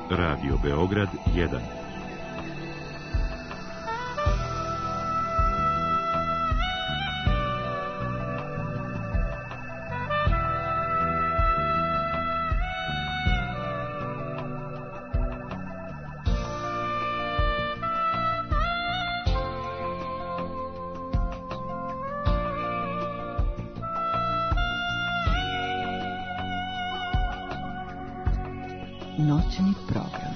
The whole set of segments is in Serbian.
Radio Beograd 1. Noćni program.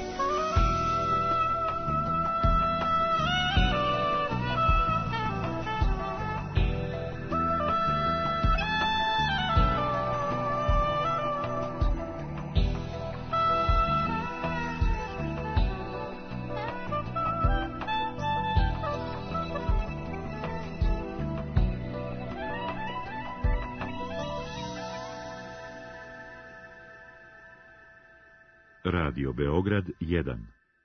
Radio Beograd 1.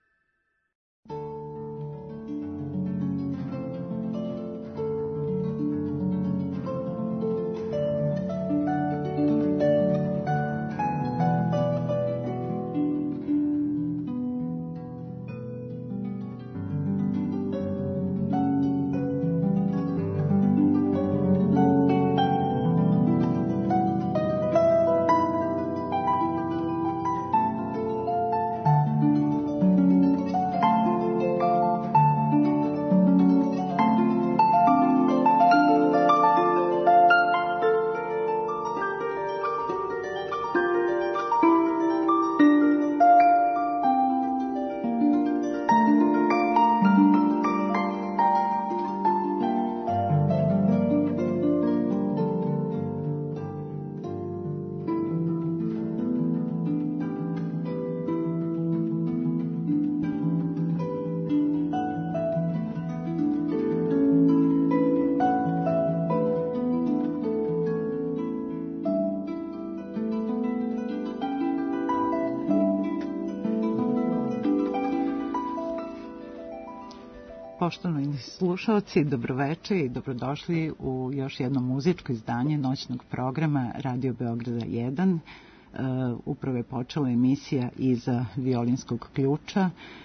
Poštovani slušalci, dobroveče i dobrodošli u još jedno muzičko izdanje noćnog programa Radio Beograda 1. Upravo je počela emisija Iza violinskog ključa,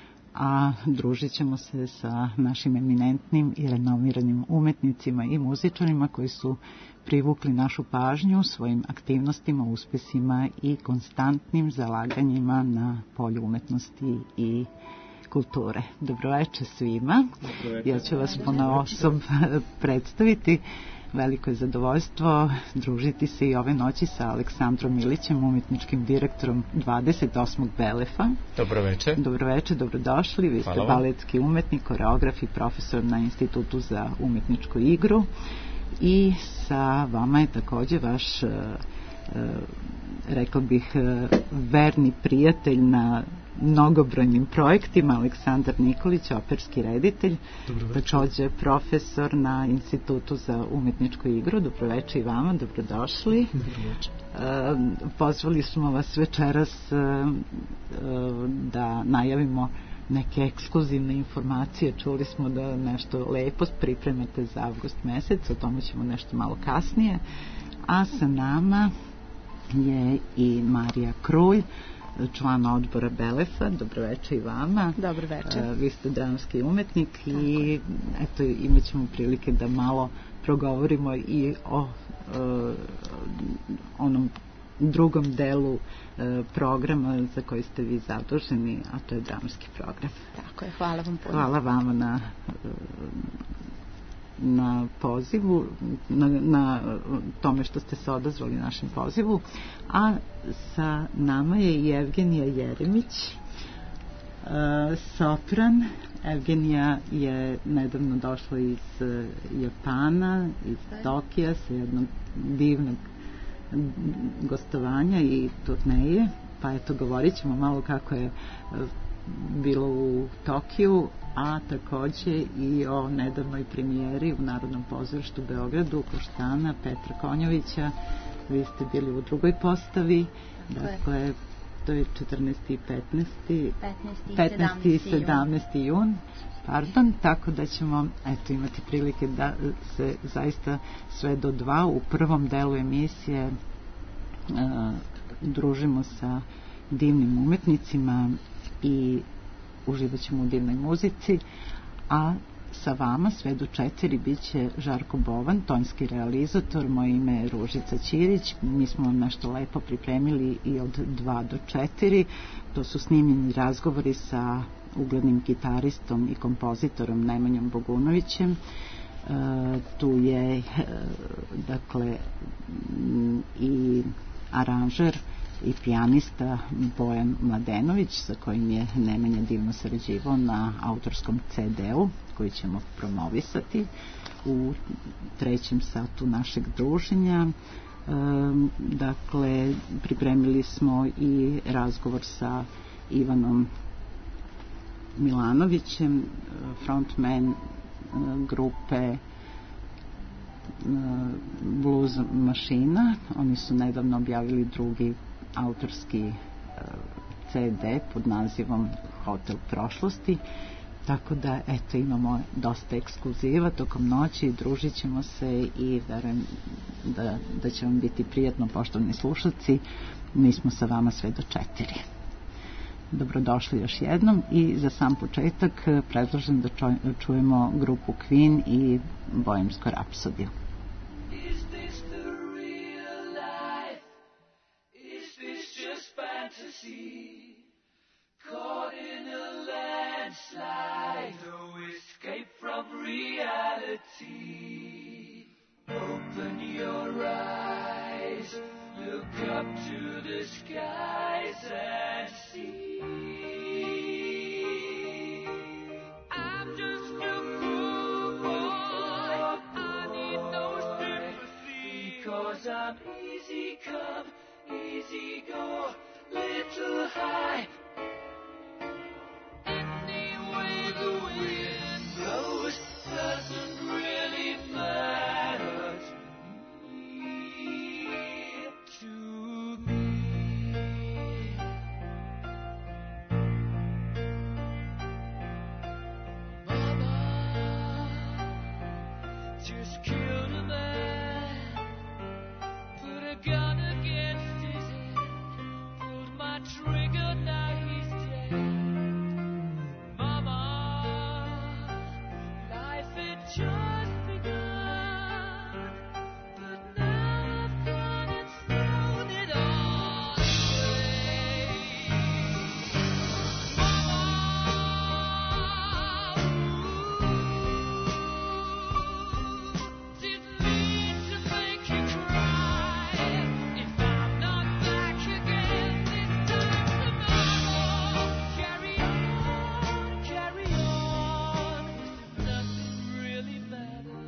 a družit ćemo se sa našim eminentnim i renomiranim umetnicima i muzičarima koji su privukli našu pažnju svojim aktivnostima, uspesima i konstantnim zalaganjima na polju umetnosti i kulture. Dobroveče svima. Dobroveče. Ja ću vas ponaosob predstaviti. Veliko je zadovoljstvo družiti se i ove noći sa Aleksandrom Ilićem, umetničkim direktorom 28. Belefa. Dobroveče. Dobroveče, dobrodošli. Vi ste baletski umetnik, koreograf i profesor na Institutu za umetničku igru. I sa vama je takođe vaš, rekao bih, verni prijatelj na mnogobrojnim projektima, Aleksandar Nikolić, operski reditelj, takođe profesor na Institutu za umetničku igru. Dobroveče i vama, dobrodošli. Dobroveče. Pozvali smo vas večeras da najavimo neke ekskluzivne informacije. Čuli smo da nešto lepo pripremate za avgust mesec, o tome ćemo nešto malo kasnije. A sa nama je i Marija Krulj, član odbora Belefa. Dobroveče i vama. Dobroveče. Vi ste dramski umetnik. Tako. I eto, imat ćemo prilike da malo progovorimo i o onom drugom delu programa za koji ste vi zaduženi, a to je dramski program. Tako je, hvala vam puno. Hvala vama na pozivu, na tome što ste se odazvali našem pozivu. A sa nama je i Evgenija Jeremić, sopran. Evgenija je nedavno došla iz Japana, iz Tokija, sa jednog divnog gostovanja i turneje, pa eto, govorit ćemo malo kako je bilo u Tokiju, a takođe i o nedavnoj premijeri u Narodnom pozorištu u Beogradu Koštana Petra Konjovića. Vi ste bili u drugoj postavi, dakle to je 14. i 15. i 17. jun. Tako da ćemo imati prilike da se zaista sve do 2 u prvom delu emisije družimo sa divnim umetnicima i uživat ćemo u divnoj muzici, a sa vama sve do 4 bit će Žarko Bovan, tonski realizator. Moje ime je Ružica Ćirić. Mi smo vam nešto lepo pripremili i od 2 do 4. To su snimljeni razgovori sa uglednim gitaristom i kompozitorom Nemanjom Bogunovićem. Tu je dakle i aranžer i pijanista Bojan Mladenović, sa kojim je Nemanja divno sarađivao na autorskom CD-u koji ćemo promovisati u 3. satu našeg druženja. Dakle, pripremili smo i razgovor sa Ivanom Milanovićem, frontman grupe Blues Mašina. Oni su nedavno objavili drugi autorski CD pod nazivom Hotel prošlosti, tako da eto imamo dosta ekskluziva tokom noći, družit ćemo se i verujem da će vam biti prijatno, poštovani slušalci. Mi smo sa vama sve do 4. Dobrodošli još jednom i za sam početak predlažem da čujemo grupu Queen i Bohemsku rapsodiju. Caught in a landslide, no escape from reality. Open your eyes, look up to the skies and see. I'm just a poor boy, I need no sympathy, 'cause I'm easy come, easy go, little high. Doesn't really matter to me. Mama just killed a man, put a gun against his head, pulled my trigger, now he's dead. Just begun, but now I've gone and thrown it all away. Mama, didn't mean to make you cry. If I'm not back again this time tomorrow, carry on, carry on. Nothing really matters.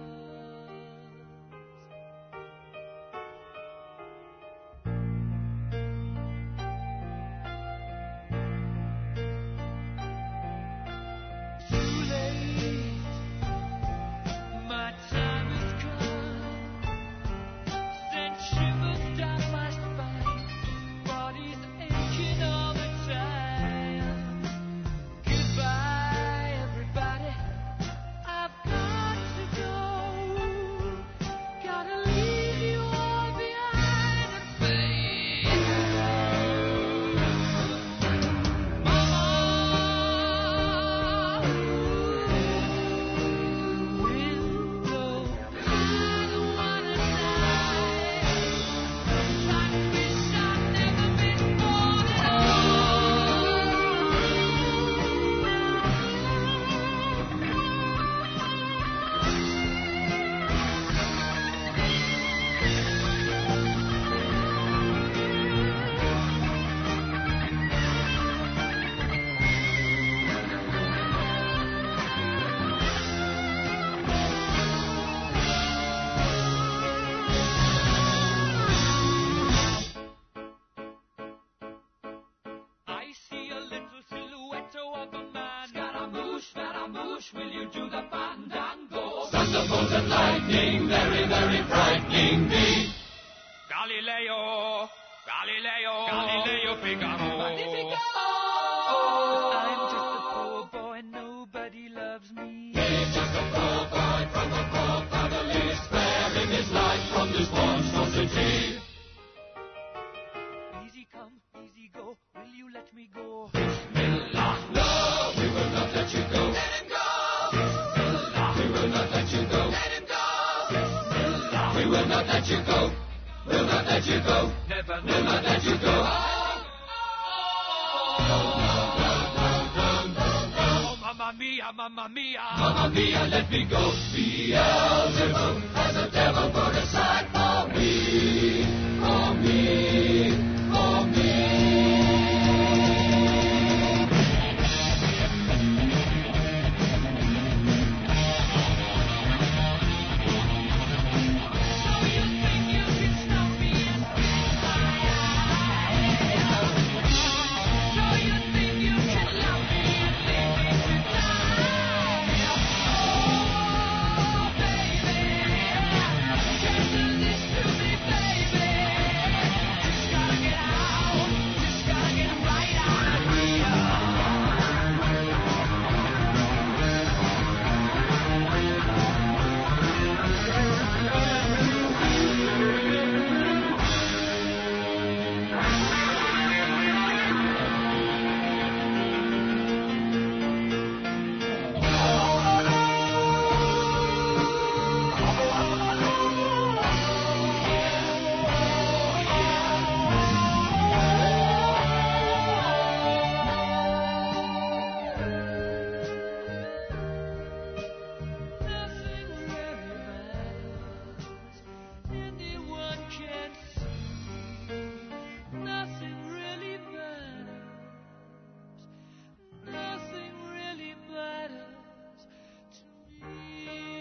Too late, my time has come. Sent shivers down my spine, body's aching all the time. Goodbye, everybody, I've got to go. Gotta leave you all behind and fade. Mama, wind blow, I don't wanna die. Sometimes wish I'd never been born at I see a little silhouette of a man. Scaramouche, will you do the fandango? Thunderbolt and lightning, very, very frightening me. Galileo, Galileo, Galileo Figaro. Magnifico! I'm just a poor boy, nobody loves me. He's just a poor boy from a poor family, sparing his life from this monstrosity. Easy come, easy go, will you let me go? Bismillah, no, we will not let you go. Let him go. Bismillah, we will not let you go. Let him go. Bismillah, we will not let you go. We'll not let you go. Never, will not let you go. Mamma mia, mamma mia, mamma mia, let me go. Beelzebub has a devil put aside for me, for me, for me. So you think you can stop me and freeze my eyes? So you think you can love me and leave me to die? Oh, baby, just do this to me, baby. Just gotta get out, just gotta get right out of here. Nothing really matters. Anyone can see. Nothing really matters. Nothing really matters to me.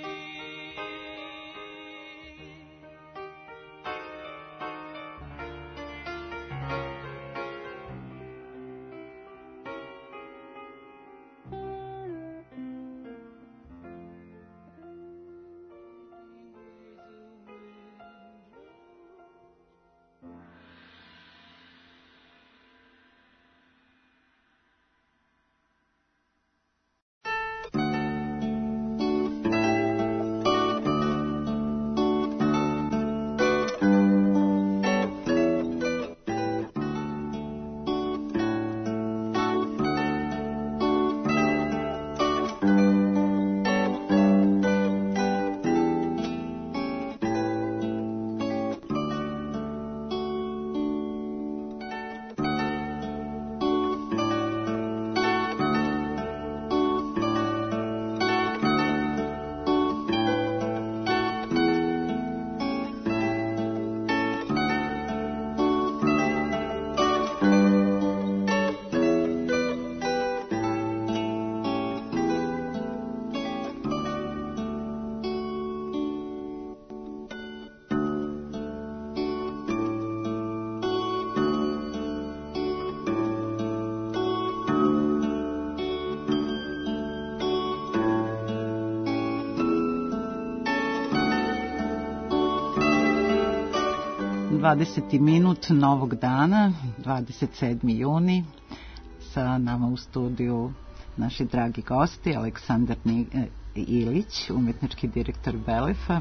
Dvadeseti minut novog dana, 27. juni, sa nama u studiju naši dragi gosti, Aleksandar Ilić, umjetnički direktor Belefa.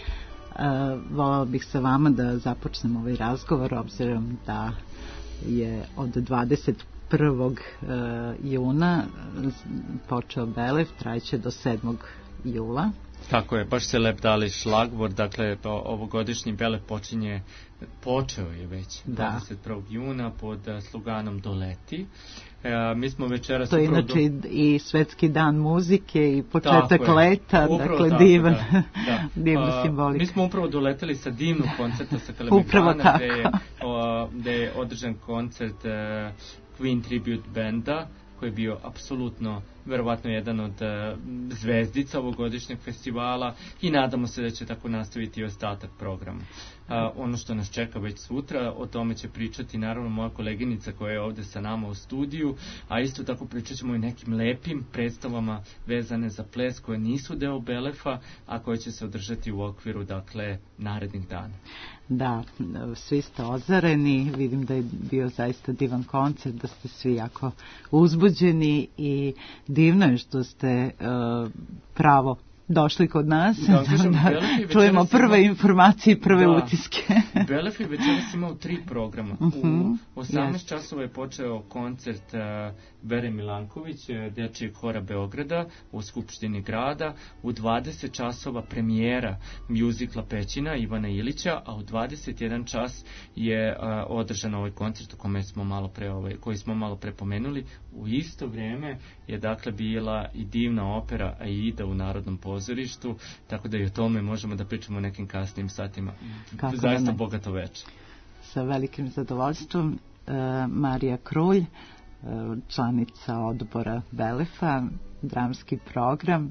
Volala bih sa vama da započnem ovaj razgovor, obzirom da je od 21. juna počeo Belef, trajeće do 7. jula. Tako je, baš se lep dali šlagvor, dakle ovogodišnji Belef počeo je već 21. juna pod sloganom Doleti. Mi smo večeras... To je inače i svetski dan muzike i početak leta, dakle divan, divna simbolika. Mi smo upravo doleteli sa divnog koncerta sa Kalemegdana, gde je održan koncert Queen Tribute Banda, koji je bio apsolutno, verovatno jedan od zvezdica ovogodišnjeg festivala i nadamo se da će tako nastaviti i ostatak programa. Ono što nas čeka već sutra, o tome će pričati naravno moja koleginica koja je ovde sa nama u studiju, a isto tako pričat ćemo i nekim lepim predstavama vezane za ples koje nisu deo Belefa, a koje će se održati u okviru, dakle, narednih dana. Da, svi ste ozareni, vidim da je bio zaista divan koncert, da ste svi jako uzbuđeni i divno je što ste pravo došli kod nas, kažem, da čujemo prve informacije i prve utiske. Belef je večeras imao 3 programa. U 18 časova je počeo koncert Bere Milanković, dječjeg hora Beograda u Skupštini grada. U 20 časova premijera mjuzikla Pećina Ivana Ilića, a u 21 čas je održan ovaj koncert koji smo malo pre pomenuli. U isto vrijeme je dakle bila i divna opera Aida u Narodnom pozorištu, tako da i o tome možemo da pričamo u nekim kasnim satima. Zaista bogato večer. Sa velikim zadovoljstvom. Marija Krulj, članica odbora Belefa, dramski program.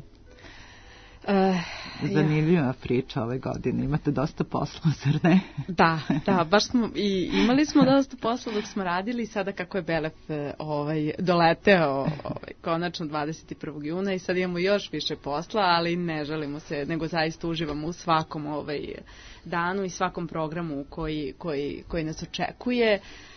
Zanimljiva priča ove godine. Imate dosta posla, zar ne? Da, baš smo imali smo dosta posla dok smo radili, sada kako je Belef doleteo konačno 21. juna i sad imamo još više posla, ali ne želimo se, nego zaista uživamo u svakom danu i svakom programu koji nas očekuje.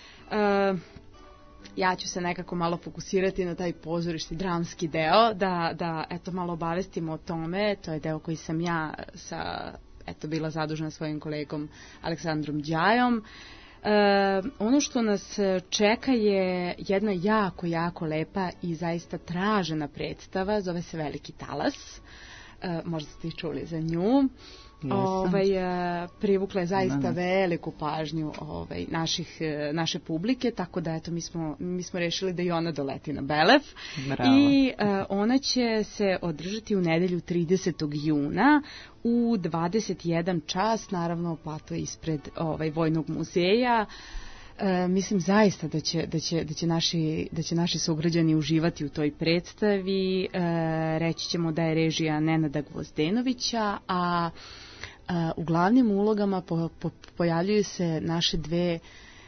Ja ću se nekako malo fokusirati na taj pozorišni dramski deo, da eto malo obavestimo o tome. To je deo koji sam ja bila zadužena svojim kolegom Aleksandrom Đajom. Ono što nas čeka je jedna jako lepa i zaista tražena predstava, zove se Veliki talas. Možda ste i čuli za nju. Privukla je zaista veliku pažnju naše publike, tako da eto mi smo rešili da i ona doleti na Belef. Bravo. I ona će se održati u nedelju 30. juna u 21 čas, naravno plato ispred Vojnog muzeja. Mislim zaista da će naši sugrađani uživati u toj predstavi. Reći ćemo da je režija Nenada Gvozdenovića, a u glavnim ulogama pojavljuju se naše dve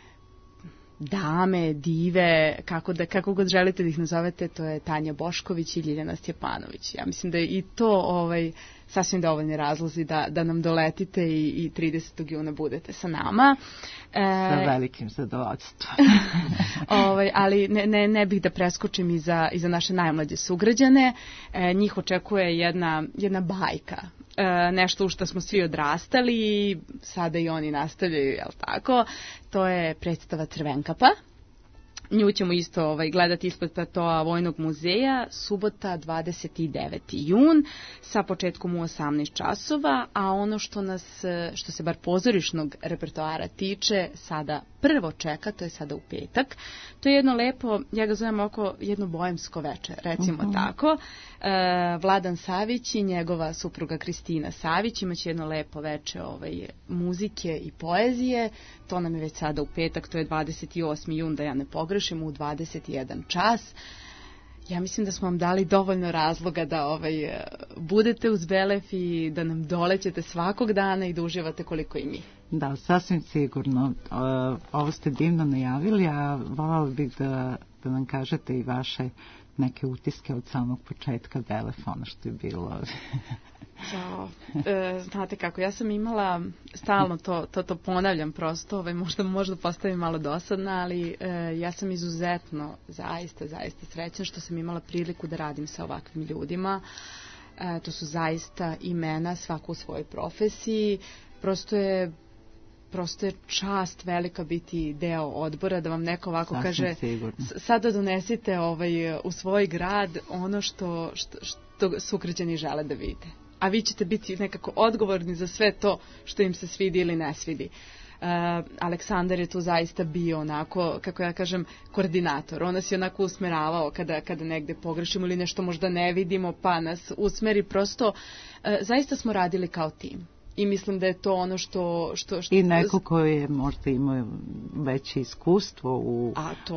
dame, dive, kako god želite da ih nazovete, to je Tanja Bošković i Ljiljana Stjepanović. Ja mislim da je i to sasvim dovoljni razlozi da nam doletite i 30. juna budete sa nama. Sa velikim zadovoljstvom. Ali ne bih da preskočim i za naše najmlađe sugrađane. Njih očekuje jedna bajka. Nešto u što smo svi odrastali i sada i oni nastavljaju, jel tako? To je predstava Crvenkapa. Nju ćemo isto gledati ispod platoa Vojnog muzeja, subota 29. jun sa početkom u 18 časova, a ono što se bar pozorišnog repertoara tiče, sada prvo čeka, to je sada u petak. To je jedno lepo, ja ga zovem jedno bojemsko veče, recimo tako. Vladan Savić i njegova supruga Kristina Savić imaće jedno lepo veče muzike i poezije. To nam je već sada u petak, to je 28. jun, da ja ne pogrešim, u 21 čas. Ja mislim da smo vam dali dovoljno razloga da budete uz Belef i da nam dolećete svakog dana i da uživate koliko i mi. Da, sasvim sigurno. Ovo ste divno najavili, a voljela bih da nam kažete i vaše neke utiske od samog početka Belefa, ono što je bilo. Znate kako, ja sam imala stalno to ponavljam prosto, možda postavim malo dosadna, ali ja sam izuzetno zaista srećna što sam imala priliku da radim sa ovakvim ljudima. To su zaista imena, svako u svojoj profesiji. Prosto je čast velika biti deo odbora, da vam neko ovako kaže sada donesite u svoj grad ono što sugrađani žele da vide. A vi ćete biti nekako odgovorni za sve to što im se svidi ili ne svidi. Aleksandar je tu zaista bio onako, kako ja kažem, koordinator. On nas je onako usmeravao kada negde pogrešimo ili nešto možda ne vidimo, pa nas usmeri. Prosto, zaista smo radili kao tim. I mislim da je to ono što... I neko koji je možda imao veće iskustvo u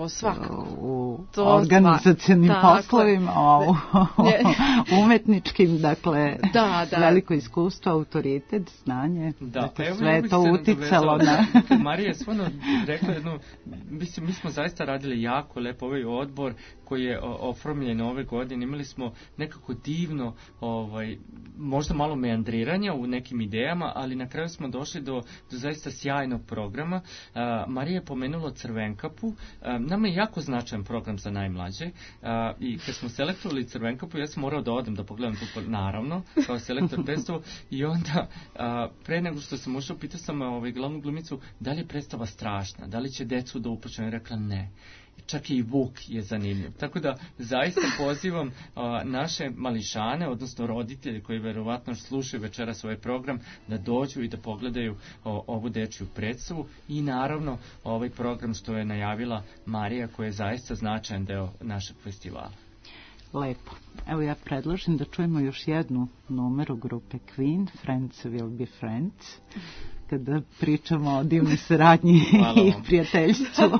organizacionim poslovima, umetničkim, dakle, veliko iskustvo, autoritet, znanje. Sve je to uticalo na... Marija je stvarno rekla jednu... Mi smo zaista radili jako lepo ovaj odbor koji je oformljen ove godine, imali smo nekako divno, možda malo meandriranja u nekim idejama, ali na kraju smo došli do zaista sjajnog programa. Marija je pomenula Crvenkapu. Nama je jako značajan program za najmlađe i kad smo selektovali Crvenkapu, ja sam morao da odem da pogledam to, naravno, kao selektor predstavu, i onda pre nego što sam ušao, pitao sam glavnu glumicu da li je predstava strašna, da li će decu da uplaću, i rekla ne. Čak i Vuk je zanimljiv. Tako da zaista pozivam naše mališane, odnosno roditelje koji verovatno slušaju večeras ovaj program, da dođu i da pogledaju ovu dečju predstavu i naravno ovaj program što je najavila Marija, koji je zaista značajan deo našeg festivala. Lepo. Evo ja predlažem da čujemo još jednu numeru grupe Queen, Friends Will Be Friends, kada pričamo o divnoj saradnji i prijateljstvu.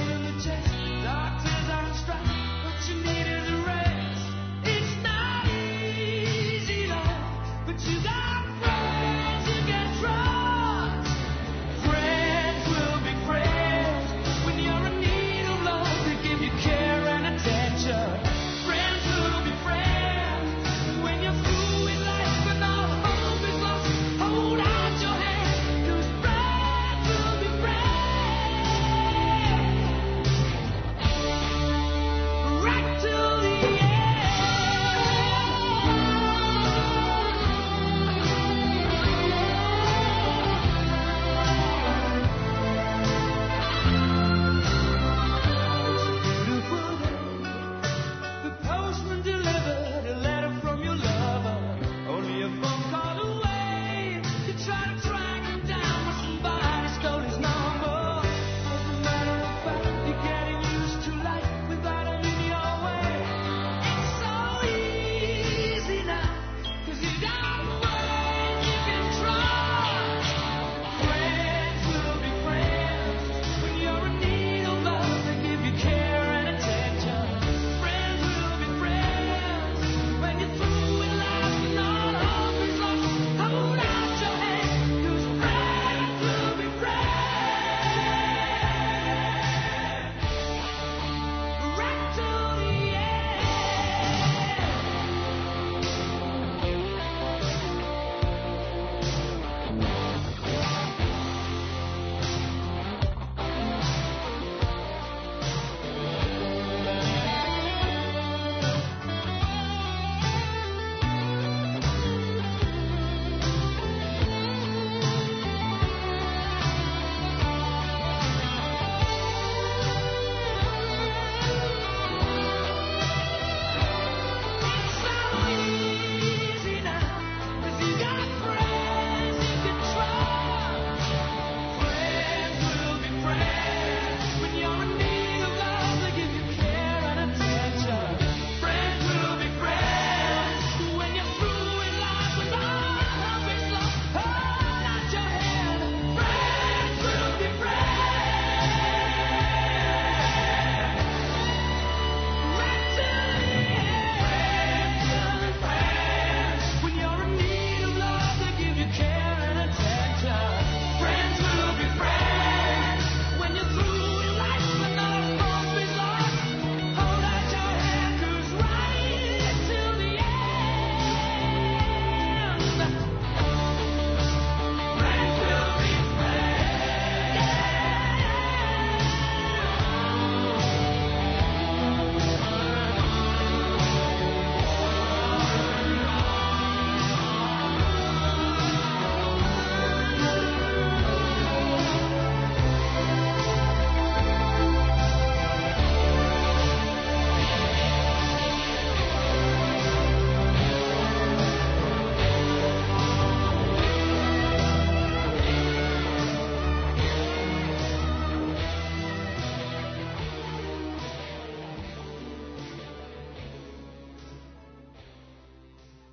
Doctors on strike, what you need is a rest. It's not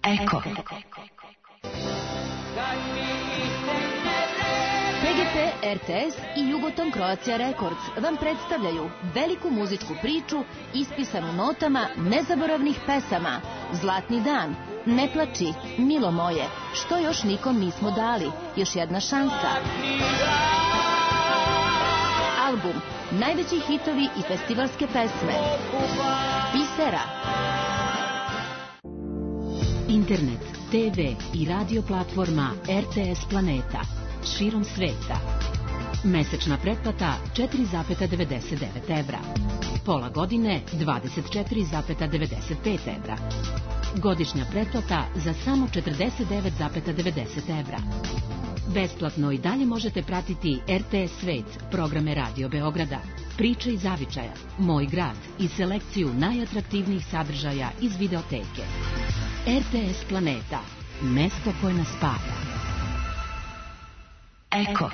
Eko. PGP, RTS i Jugoton Croatia Records vam predstavljaju veliku muzičku priču ispisanu notama nezaboravnih pesama. Zlatni dan, Ne plači, Milo moje, Što još nikom nismo dali, Još jedna šansa. Album, najveći hitovi i festivalske pesme. Pisera. Internet, TV i radio platforma RTS Planeta. Širom sveta. Mesečna pretplata 4,99 evra. Pola godine 24,95 evra. Godišnja pretplata za samo 49,90 evra. Besplatno i dalje možete pratiti RTS Svet, programe Radio Beograda, Priče iz Zavičaja, Moj grad i selekciju najatraktivnijih sadržaja iz videoteke. RTS Planeta, mesto koje nas spaja. Eko.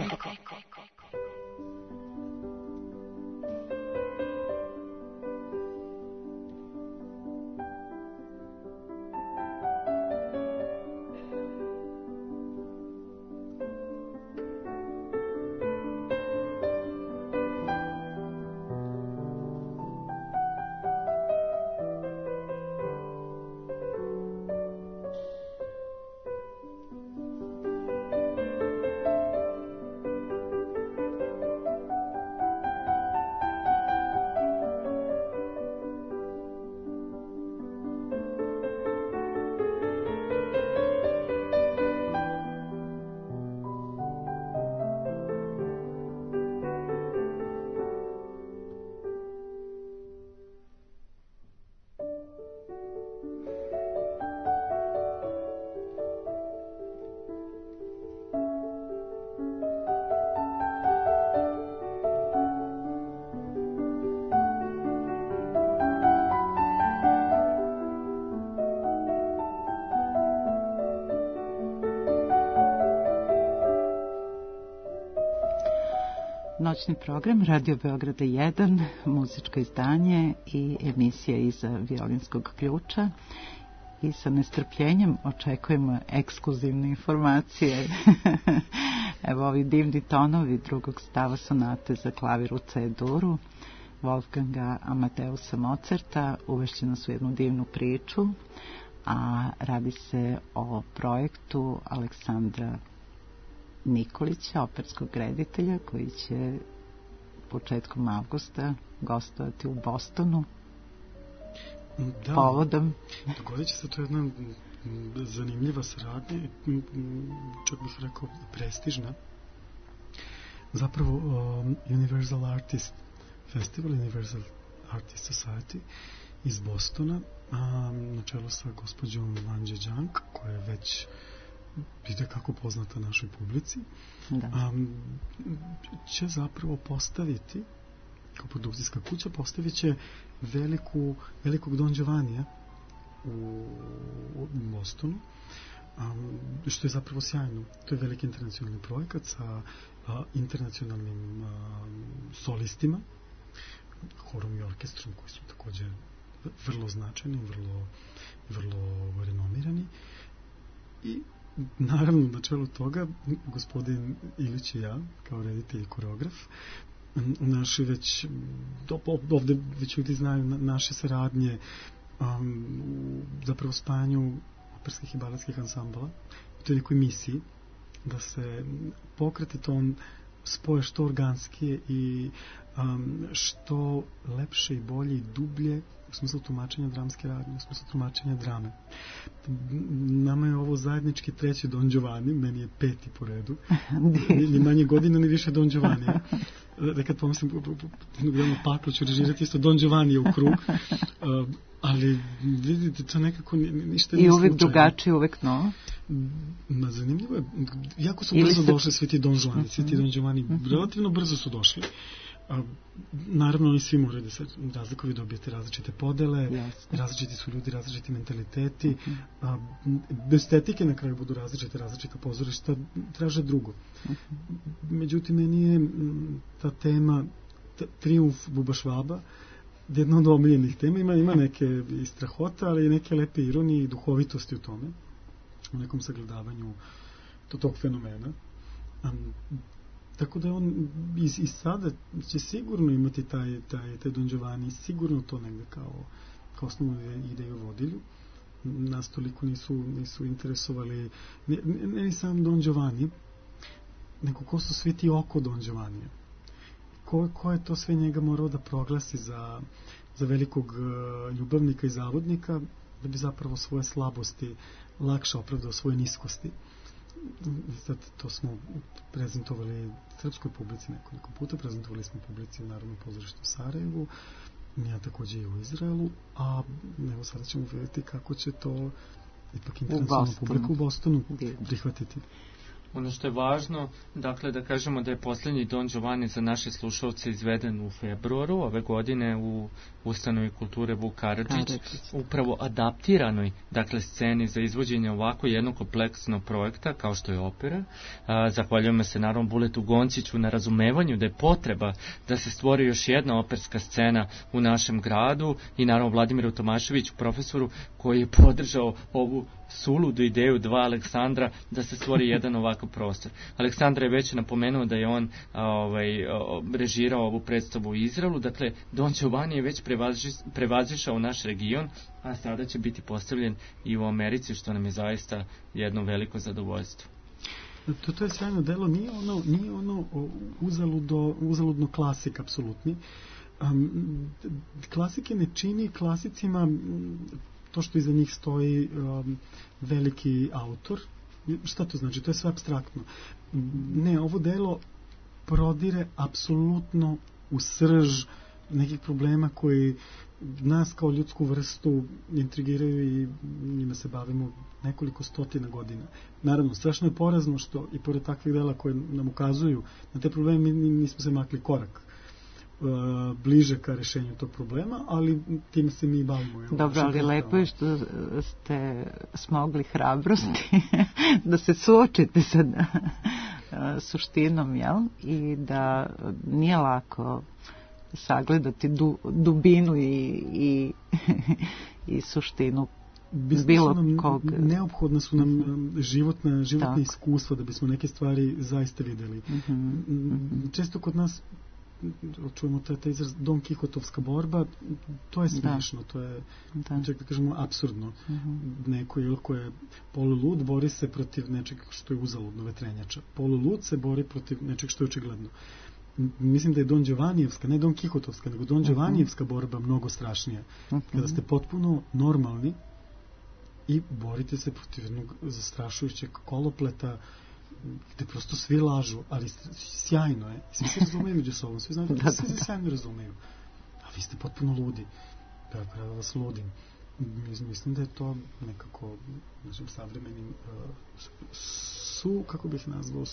Noćni program Radio Beograda 1, muzičko izdanje i emisija iz violinskog ključa. I sa nestrpljenjem očekujemo ekskluzivne informacije. Evo ovi divni tonovi drugog stava sonate za klavir u C-duru Wolfganga Amadeusa Mozarta uvešće nas u jednu divnu priču, a radi se o projektu Aleksandra Nikolića, operskog reditelja, koji će početkom avgusta gostovati u Bostonu. Da, povodom. Dogodit će se to jedna zanimljiva saradnja, čak bih rekao prestižna. Zapravo Universal Artist Festival, Universal Artist Society iz Bostona, na čelu sa gospođom Wang Zhejiang, koja je već ide kako poznata našoj publici, će zapravo postaviti, kao produkcijska kuća, postavit će velikog Don Giovannija u Bostonu, što je zapravo sjajno. To je veliki internacionalni projekat sa internacionalnim solistima, horom i orkestrom, koji su također vrlo značajni, vrlo renomirani. I naravno, na čelu toga, gospodin Ilić i ja, kao reditelj i koreograf, naši već, ovde već ljudi znaju naše saradnje, zapravo spajanju operskih i baletskih ansambala, u toj nekoj misiji, da se pokrete ton spoje što organskije i što lepše i bolje i dublje u smislu tumačenja dramske radnje, u smislu tumačenja drame. Nama je ovo zajednički treći Don Giovanni, meni je 5. po redu. Ni manje godina, ni više Don Giovanni. Da kad pomislim, jedno paklo ću režirati isto Don Giovanni u krug, ali vidite, to nekako ništa nije slučajno. I uvek drugačije, uvek novo? Ma zanimljivo je, jako su brzo došli svi ti Don Giovanni, svi ti Don Giovanni, relativno brzo su došli. Naravno, oni svi moraju da se razlikovi, dobijete različite podele, različiti su ljudi, različiti mentaliteti, estetike na kraju budu različita pozorišta, traže drugo. Međutim, meni je ta tema, trijumf Buba Švaba, jedna od omiljenih tema. Ima neke i strahota, ali i neke lepe ironije i duhovitosti u tome, u nekom sagledavanju tog fenomena. Tako da on i sada će sigurno imati taj Don Giovanni, sigurno to negde kao osnovnu ideju vodilju. Nas toliko nisu interesovali ne ni sam Don Giovanni, nego ko su svi ti oko Don Giovannija. Ko je to sve njega morao da proglasi za velikog ljubavnika i zavodnika, da bi zapravo svoje slabosti lakše opravdao svoje niskosti. Sad to smo prezentovali srpskoj publici nekoliko puta, prezentovali smo publici u Narodnom pozorištu u Sarajevu, ja takođe i u Izraelu, a evo sada ćemo vidjeti kako će to ipak internacionalna publika u Bostonu prihvatiti. Ono što je važno, dakle, da kažemo da je posljednji Don Giovanni za naše slušalce izveden u februaru ove godine u Ustanovi kulture Vuk Karadžić, upravo adaptiranoj, dakle, sceni za izvođenje ovako jednog kompleksnog projekta kao što je opera. Zahvaljujemo se naravno Buletu Gonciću na razumevanju da je potreba da se stvori još jedna operska scena u našem gradu i naravno Vladimiru Tomaševiću, profesoru, koji je podržao ovu suludu ideju dva Aleksandra da se stvori jedan ovakav prostor. Aleksandra je već napomenuo da je on režirao ovu predstavu u Izraelu, dakle Don Giovanni je već prevazišao naš region, a sada će biti postavljen i u Americi, što nam je zaista jedno veliko zadovoljstvo. To je sjajno delo, nije ono uzaludno klasik, apsolutni. Klasike ne čini klasicima to što iza njih stoji veliki autor. Šta to znači? To je sve apstraktno. Ne, ovo delo prodire apsolutno u srž nekih problema koji nas kao ljudsku vrstu intrigiraju i njima se bavimo nekoliko stotina godina. Naravno, strašno je porazno što i pored takvih dela koje nam ukazuju na te probleme mi nismo se makli korak bliže ka rešenju tog problema, ali tim se mi bavimo. Dobro, ali lepo je što ste smogli hrabrosti da se suočite sa suštinom, jel? I da nije lako sagledati dubinu i suštinu bilo kog. Neophodna su nam životna iskustva da bismo neke stvari zaista videli. Često kod nas čujemo taj izraz Don Kihotovska borba, to je smiješno, to je, čak da kažemo, apsurdno. Neko ko je polulud bori se protiv nečeg što je uzaludno, vetrenjača. Polulud se bori protiv nečeg što je očigledno. Mislim da je Don Giovannijevska, ne Don Kihotovska, nego Don Giovannijevska borba mnogo strašnija. Kada ste potpuno normalni i borite se protiv jednog zastrašujućeg kolopleta gde prosto svi lažu, ali sjajno je. Svi se razumeju među sobom, svi znaju da svi se sjajno razumeju. A vi ste potpuno ludi. Da vas ludim. Mislim da je to nekako našim savremenim kako bih nazvao,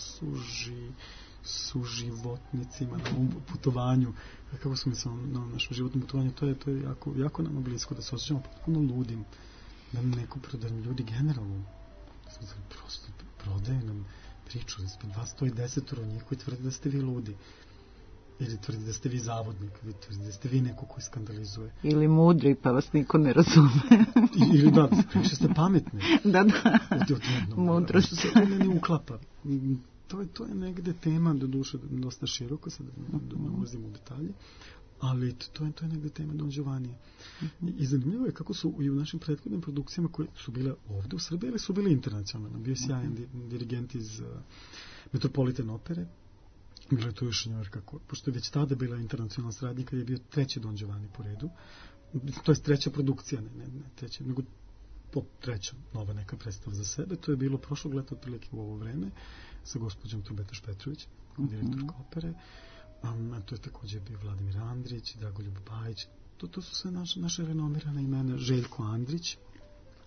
suživotnicima na ovom putovanju, kako smo mislili na našem životnom putovanju, to je jako nama blisko, da se osjećamo potpuno ludim, da neko prodaju ljudi generalno prosto prodaju nam priču, ispred vas stoji 10 njih koji tvrde da ste vi ludi, ili tvrdi da ste vi zavodnik, ili tvrdi da ste vi neko koji skandalizuje. Ili mudri, pa vas niko ne razume. Ili da, previše ste pametni. Da. Mudrost. Se ne uklapa. To je negde tema, do duše, dosta široko, sad ne ulazimo u detalje, ali to je negde tema Don Giovannija. I zanimljivo je kako su i u našim prethodnim produkcijama koje su bile ovde u Srbiji ili su bile internacionalno. Bio je sjajan dirigent iz Metropolitan opere, bilo je tu još Njujorka, pošto je već tada bila internacionalna saradnja, kad je bio treći Don Giovanni po redu, to je treća produkcija, ne treća, nego treća nova neka predstava za sebe. To je bilo prošlog leta otprilike u ovo vreme sa gospođom Trubetaš Petrović, direktorka opere. To je također bio Vladimir Andrić, Dragoljub Bajić. To su sve naše renomirane imena. Željko Andrić,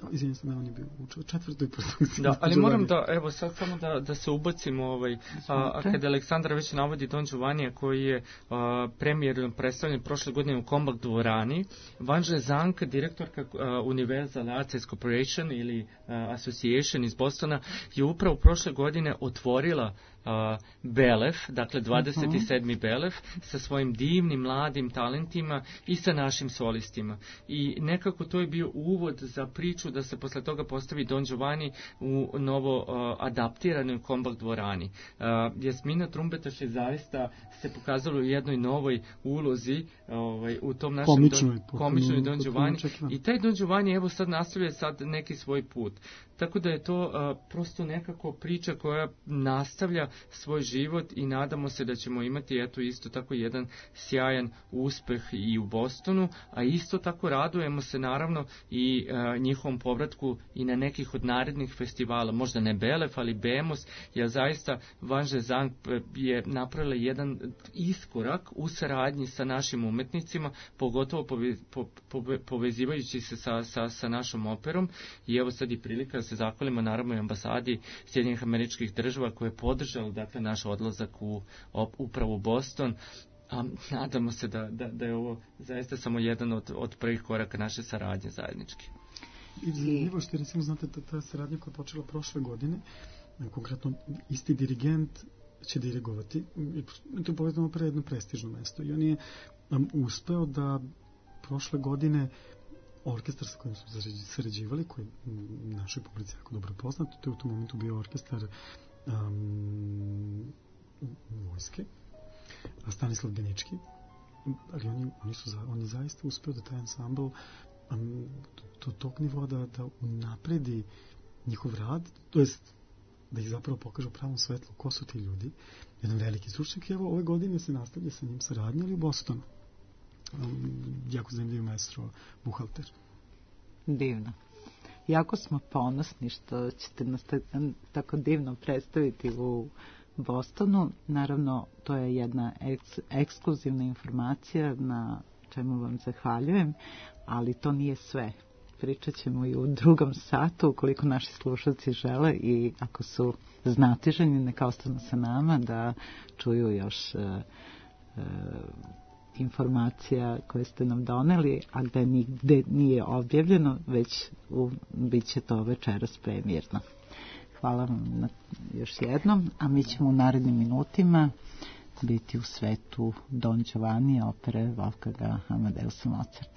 Izvijem se da on je bio u četvrtoj produkciji. Da, ali moram da, evo sad samo da se ubacimo, kada Aleksandra već navodi Don Giovanni koji je premijerno predstavljen prošle godine u Kombak dvorani, Vanže Zank, direktorka Universal Arts Corporation ili Association iz Bostona, je upravo prošle godine otvorila Belef, dakle 27. Belef, sa svojim divnim mladim talentima i sa našim solistima. I nekako to je bio uvod za priču da se posle toga postavi Don Giovanni u novo adaptiranoj Kombak dvorani. Jasmina Trumbetaš je zaista se pokazala u jednoj novoj ulozi u tom našem komičnoj Don Giovanni. I taj Don Giovanni evo sad nastavlja neki svoj put. Tako da je to prosto nekako priča koja nastavlja svoj život i nadamo se da ćemo imati isto tako jedan sjajan uspeh i u Bostonu, a isto tako radujemo se naravno i njihovom povratku i na nekih od narednih festivala, možda ne Belef, ali Bemos, jer zaista Vanže Zank je napravila jedan iskorak u saradnji sa našim umetnicima, pogotovo povezivajući se sa našom operom i evo sad i prilika da se zahvalimo naravno i ambasadi Sjedinjenih Američkih Država koje je podržalo dakle naš odlazak upravo u Boston. Nadamo se da je ovo zaista samo jedan od prvih koraka naše saradnje zajednički. I zanimljivo što recimo znate ta saradnja koja je počela prošle godine, konkretno isti dirigent će dirigovati, to je povezano pre jedno prestižno mesto i on je uspeo da prošle godine orkestar sa kojim su sarađivali, koji je našoj publici jako dobro poznat, to je u tom momentu bio orkestar vojske, Stanislav Benički, ali on je zaista uspeo da taj ansambl do tog nivoa da unapredi njihov rad, to jest da ih zapravo pokaže u pravom svetlu ko su ti ljudi. Jedan veliki stručnjak i evo ove godine se nastavlja sa njim saradnja, ali u Bostonu. Jako zanimljiv maestro Buhalter. Divno. Jako smo ponosni što ćete nas tako divno predstaviti u Bostonu. Naravno, to je jedna ekskluzivna informacija na čemu vam zahvaljujem, ali to nije sve. Pričat ćemo i u drugom satu, ukoliko naši slušalci žele i ako su znatiželjni, neka ostanu sa nama da čuju još informacija koje ste nam doneli, a gde nigde nije objavljeno, već bit će to večeras premijerno. Hvala vam još jednom, a mi ćemo u narednim minutima biti u svetu Don Giovanni opere Wolfganga Amadeusa Mozarta.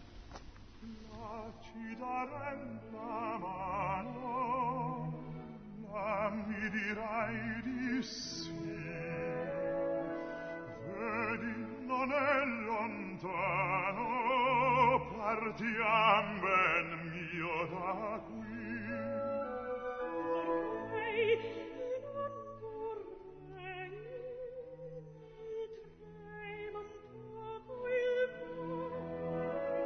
Non è lontano, partiam ben mio da qui. Vorrei non vorrei, mi trema stato il cuore.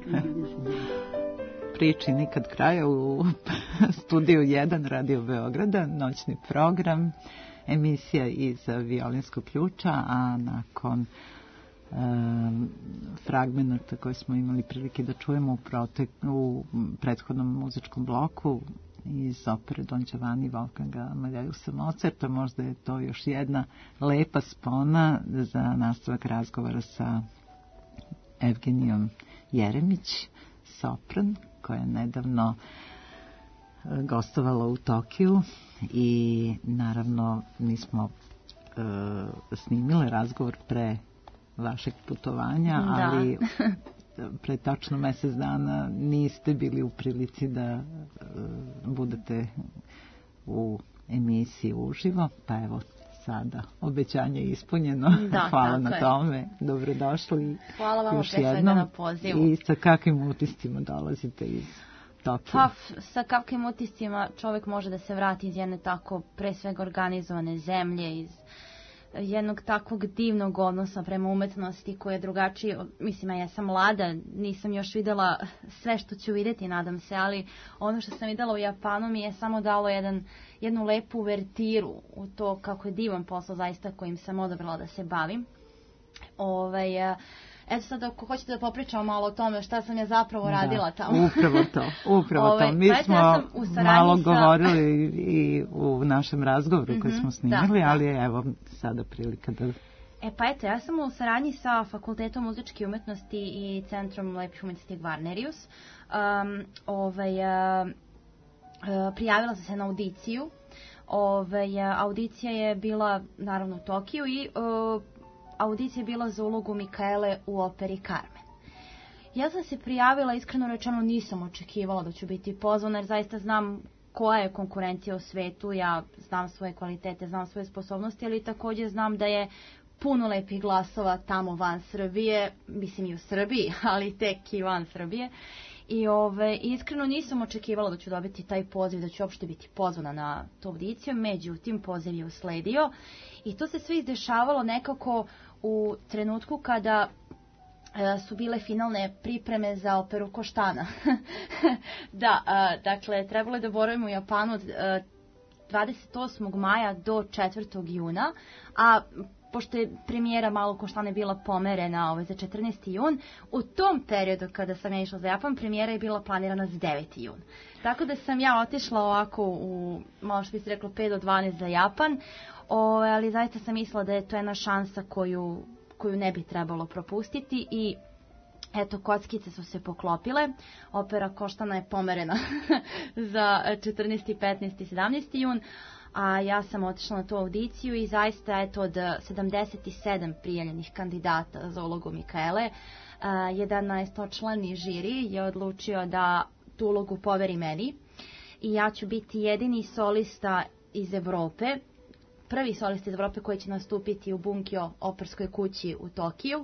Priči nikad kraja u studiju 1 Radio Beograda, noćni program, emisija iz violinskog ključa, a nakon fragmenta koje smo imali prilike da čujemo u prethodnom muzičkom bloku iz opere Don Giovanni Wolfganga Amadeusa Mozarta, možda je to još jedna lepa spona za nastavak razgovora sa Evgenijom Jeremić, sopran, koja je nedavno gostovala u Tokiju i naravno mi smo snimile razgovor pre vašeg putovanja, ali pre tačno mesec dana niste bili u prilici da budete u emisiji uživo, pa evo sada obećanje je ispunjeno. Hvala na tome. Dobrodošli. Hvala vam još pre svega na pozivu. I sa kakvim utiscima dolazite iz Tokija? Pa, sa kakvim utiscima čovjek može da se vrati iz jedne tako pre svega organizovane zemlje, iz jednog takvog divnog odnosa prema umetnosti koji je drugačiji. Mislim, ja sam mlada, nisam još videla sve što ću vidjeti, nadam se, ali ono što sam videla u Japanu mi je samo dalo jednu lepu uvertiru u to kako je divan posao zaista kojim sam odabrala da se bavim. Eto sad, ako hoćete da popričamo malo o tome šta sam ja zapravo radila tamo. Upravo to. Mi smo malo govorili i u našem razgovoru koji smo snimili, ali evo sada prilika da... Pa eto, ja sam u saradnji sa Fakultetom muzičke umetnosti i Centrom lepih umetnosti Gvarnerius. Prijavila sam se na audiciju. Audicija je bila naravno u Tokiju i audicija je bila za ulogu Mikaele u operi Carmen. Ja sam se prijavila, iskreno rečeno nisam očekivala da ću biti pozvana, jer zaista znam koja je konkurencija u svetu, ja znam svoje kvalitete, znam svoje sposobnosti, ali također znam da je puno lepih glasova tamo van Srbije, mislim i u Srbiji, ali tek i van Srbije. I iskreno nisam očekivala da ću dobiti taj poziv, da ću uopšte biti pozvana na tu audiciju, međutim poziv je usledio i to se sve izdešavalo nekako u trenutku kada su bile finalne pripreme za operu Koštana. Dakle, trebalo je da boravimo u Japanu od 28. maja do 4. juna, a pošto je premijera Malog Koštane bila pomerena za 14. jun, u tom periodu kada sam ja išla za Japan, premijera je bila planirana za 9. jun. Tako da sam ja otišla ovako u, malo što bi se reklo, 5 do 12 za Japan, ali zaista sam mislila da je to jedna šansa koju ne bi trebalo propustiti i eto, kockice su se poklopile. Opera Koštana je pomerena za 14. 15. 17. jun, a ja sam otišla na tu audiciju i zaista eto od 77 prijavljenih kandidata za ulogu Mikaele, 11-člani žiri je odlučio da tu ulogu poveri meni i ja ću biti jedini solista iz Evrope, prvi solista iz Evrope koji će nastupiti u Bunkyo operskoj kući u Tokiju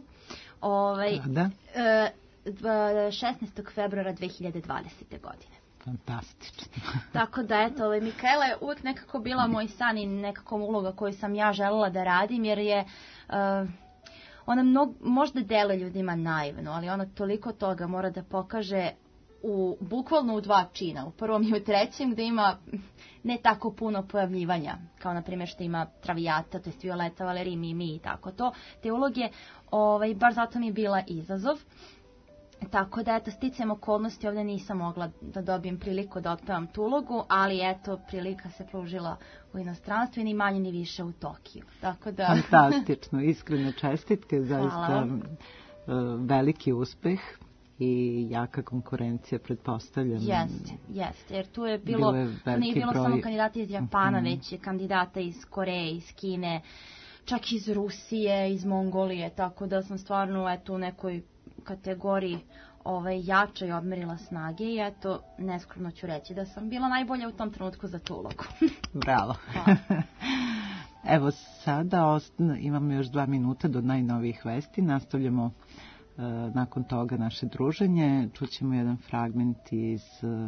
16. februara 2020. godine. Fantastično. Tako da, eto, Mikaela je uvijek nekako bila moj san i nekako uloga koju sam ja želela da radim, jer je ona možda deluje ljudima naivno, ali ona toliko toga mora da pokaže bukvalno u 2 čina, u prvom i u trećem, gde ima ne tako puno pojavljivanja, kao na primjer što ima Traviata, to je Violeta, Valeri, Mimi i tako to. Te uloge, baš zato mi je bila izazov. Tako da, eto, sticajem okolnosti ovdje nisam mogla da dobijem priliku da otpevam tu ulogu, ali eto, prilika se pružila u inostranstvu i ni manje ni više u Tokiju. Tako da... Fantastično, iskrene čestitke, zaista veliki uspeh i jaka konkurencija, pretpostavljam. Jeste, jer tu je bilo nije bilo samo kandidata iz Japana, već je kandidata iz Koreje, iz Kine, čak iz Rusije, iz Mongolije, tako da sam stvarno eto u nekoj kategoriji jača i odmerila snage i eto, neskromno ću reći da sam bila najbolja u tom trenutku za tu ulogu. Bravo. Evo sada imamo još 2 minuta do najnovijih vesti, nastavljamo nakon toga naše druženje, čućemo jedan fragment iz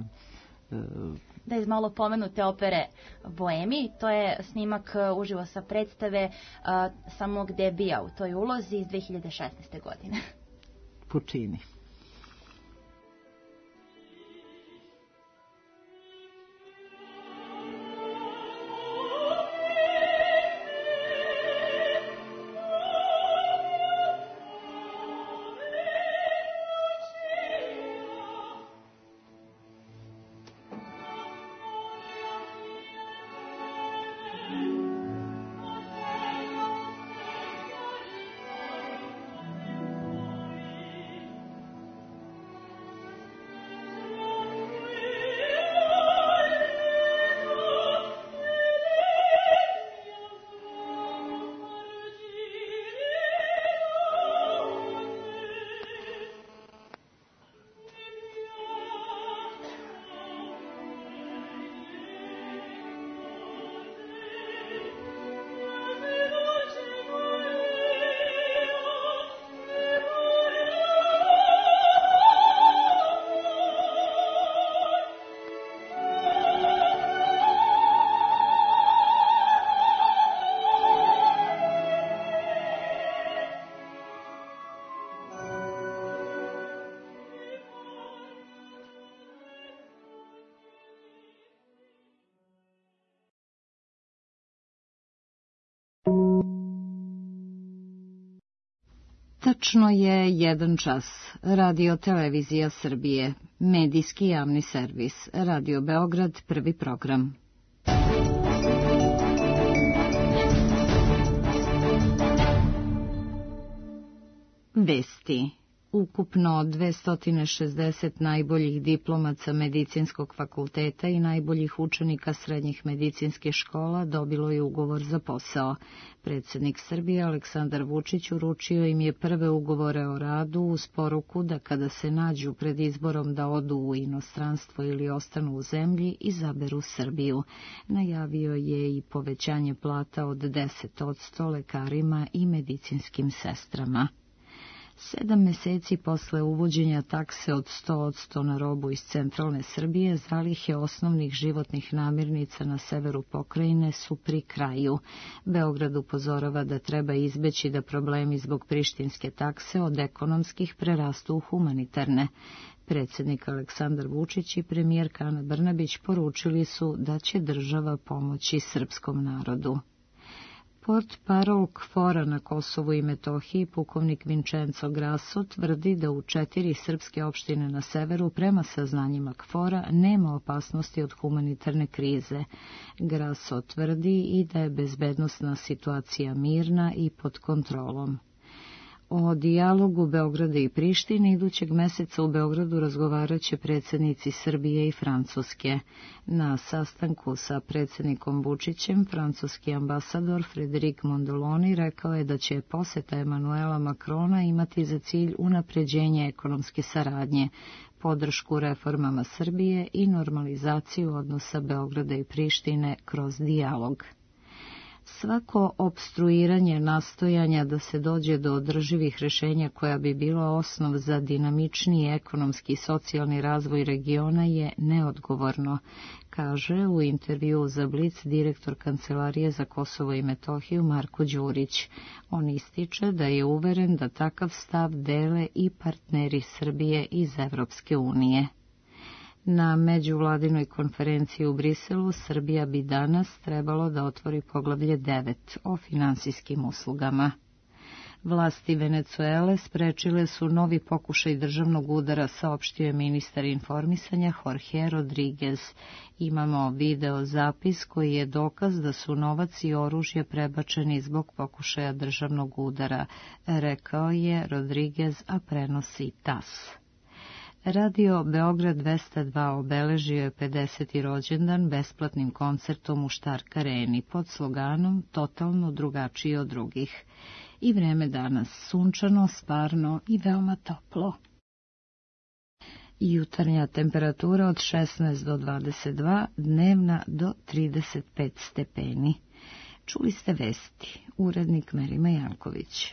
iz malo pomenute opere Boemi, to je snimak uživo sa predstave samog debija u toj ulozi iz 2016. godine. Puccini. Tačno je 1 čas. Radio Televizija Srbije, medijski javni servis, Radio Beograd, prvi program. Vesti. Ukupno 260 najboljih diplomaca medicinskog fakulteta i najboljih učenika srednjih medicinskih škola dobilo je ugovor za posao. Predsjednik Srbije Aleksandar Vučić uručio im je prve ugovore o radu uz poruku da kada se nađu pred izborom da odu u inostranstvo ili ostanu u zemlji, izaberu Srbiju. Najavio je i povećanje plata od 10% lekarima i medicinskim sestrama. 7 meseci posle uvođenja takse od 100% na robu iz centralne Srbije, zalihe osnovnih životnih namirnica na severu pokrajine su pri kraju. Beograd upozorava da treba izbeći da problemi zbog prištinske takse od ekonomskih prerastu u humanitarne. Predsjednik Aleksandar Vučić i premijerka Ana Brnabić poručili su da će država pomoći srpskom narodu. Portparol KFOR-a na Kosovu i Metohiji, pukovnik Vincenzo Grasso, tvrdi da u 4 srpske opštine na severu, prema saznanjima KFOR-a, nema opasnosti od humanitarne krize. Grasso tvrdi i da je bezbednosna situacija mirna i pod kontrolom. O dijalogu Beograda i Prištine idućeg meseca u Beogradu razgovarat će predsjednici Srbije i Francuske. Na sastanku sa predsjednikom Vučićem, francuski ambasador Frédéric Mondoloni rekao je da će poseta Emanuela Macrona imati za cilj unapređenje ekonomske saradnje, podršku reformama Srbije i normalizaciju odnosa Beograda i Prištine kroz dijalog. Svako opstruiranje nastojanja da se dođe do održivih rešenja koja bi bila osnov za dinamičniji ekonomski i socijalni razvoj regiona je neodgovorno, kaže u intervjuu za Blic direktor Kancelarije za Kosovo i Metohiju Marko Đurić. On ističe da je uveren da takav stav dele i partneri Srbije iz Evropske unije. Na međuvladinoj konferenciji u Briselu Srbija bi danas trebalo da otvori poglavlje 9 o finansijskim uslugama. Vlasti Venecuele sprečile su novi pokušaj državnog udara, saopštio je ministar informisanja Jorge Rodriguez. Imamo video zapis koji je dokaz da su novac i oružje prebačeni zbog pokušaja državnog udara, rekao je Rodriguez, a prenosi TAS. Radio Beograd 202 obeležio je 50. rođendan besplatnim koncertom u Štark areni pod sloganom Totalno drugačiji od drugih. I vreme danas sunčano, sparno i veoma toplo. Jutarnja temperatura od 16 do 22, dnevna do 35 stepeni. Čuli ste vesti, urednik Merima Janković.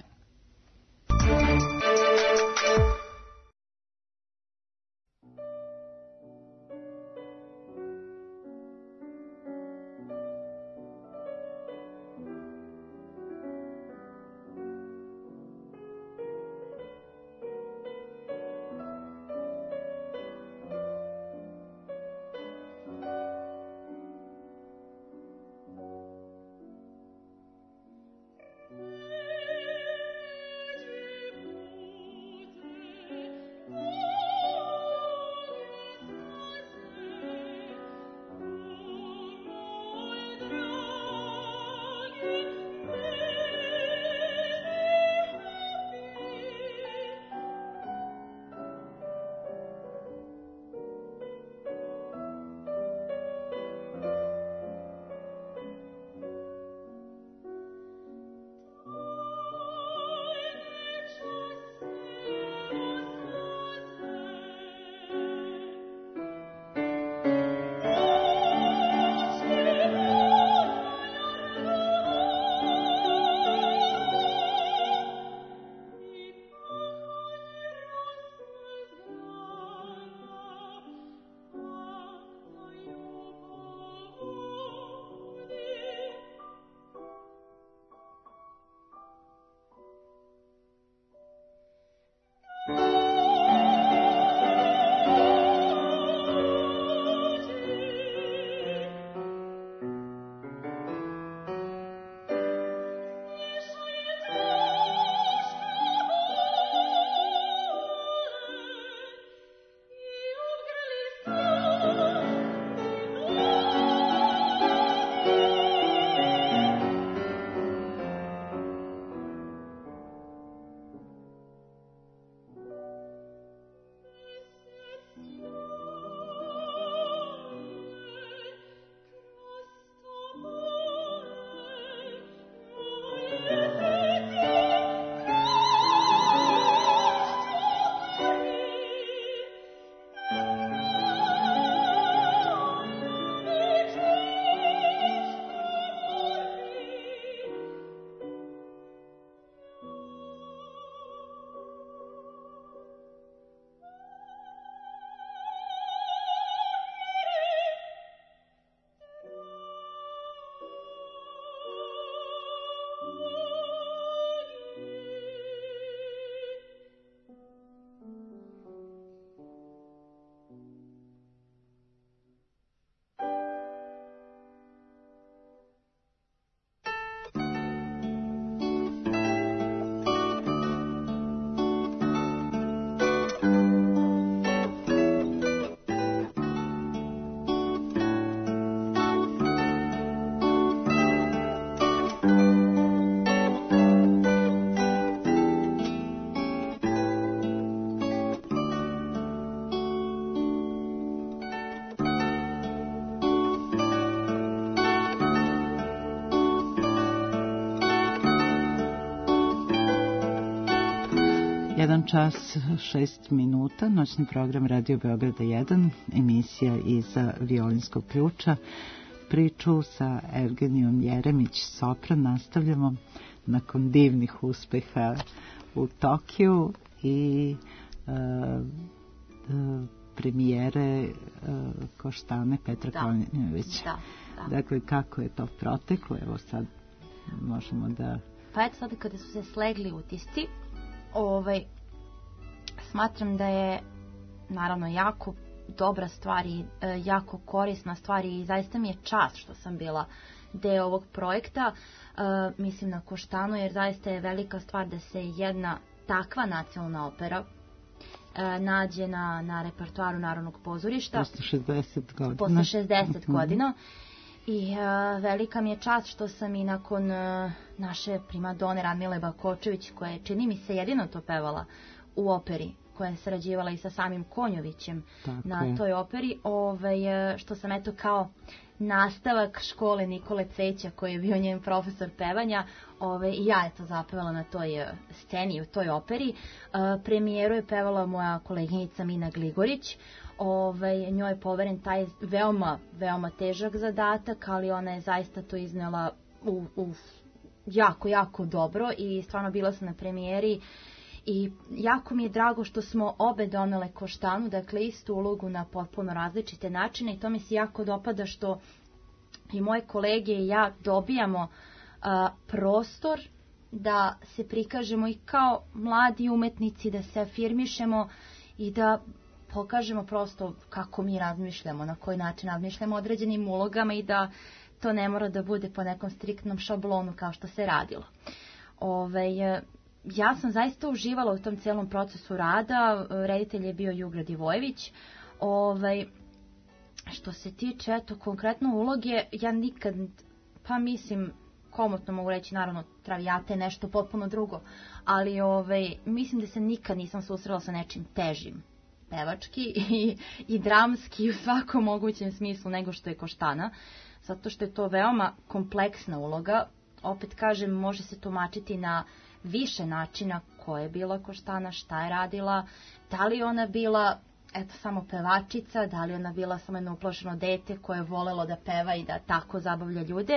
1 čas 6 minuta, noćni program Radio Beograda 1, emisija iz violinskog ključa. Priču sa Evgenijom Jeremić, sopran, nastavljamo nakon divnih uspeha u Tokiju i premijere Koštane Petra Konjovića. Dakle, kako je to proteklo? Evo sad možemo da... Pa eto sada kada su se slegli utisci, smatram da je naravno jako dobra stvar i jako korisna stvar i zaista mi je čast što sam bila deo ovog projekta. Mislim na Koštanu, jer zaista je velika stvar da se jedna takva nacionalna opera nađe na repertoaru Narodnog pozorišta. Posle 60 godina. Posle 60 godina. I velika mi je čast što sam i nakon naše primadone Radmile Bakočević, koja je, čini mi se, jedino to pevala u operi, koja je sarađivala i sa samim Konjovićem na toj operi, što sam eto kao nastavak škole Nikole Cveća, koji je bio njen profesor pevanja, i ja je to zapevala na toj sceni, u toj operi. Premijeru je pevala moja koleginica Mina Gligorić. Njoj je poveren taj veoma, veoma težak zadatak, ali ona je zaista to iznela jako, jako dobro i stvarno bila sam na premijeri i jako mi je drago što smo obe donele Koštanu, dakle istu ulogu na potpuno različite načine i to mi se jako dopada što i moje kolege i ja dobijamo prostor da se prikažemo i kao mladi umetnici, da se afirmišemo i da pokažemo prosto kako mi razmišljamo, na koji način razmišljamo određenim ulogama i da to ne mora da bude po nekom striktnom šablonu kao što se radilo. Ja sam zaista uživala u tom celom procesu rada, reditelj je bio Jugra Divojević. Što se tiče konkretno uloge, ja nikad, pa mislim, komotno mogu reći, naravno, Traviata je nešto potpuno drugo, ali mislim da se nikad nisam susrela sa nečim težim pevački i dramski u svakom mogućem smislu nego što je Koštana, zato što je to veoma kompleksna uloga. Opet kažem, može se tumačiti na više načina koja je bila Koštana, šta je radila, da li ona bila samo pevačica, da li ona bila samo jedno uplašeno dete koje je volelo da peva i da tako zabavlja ljude.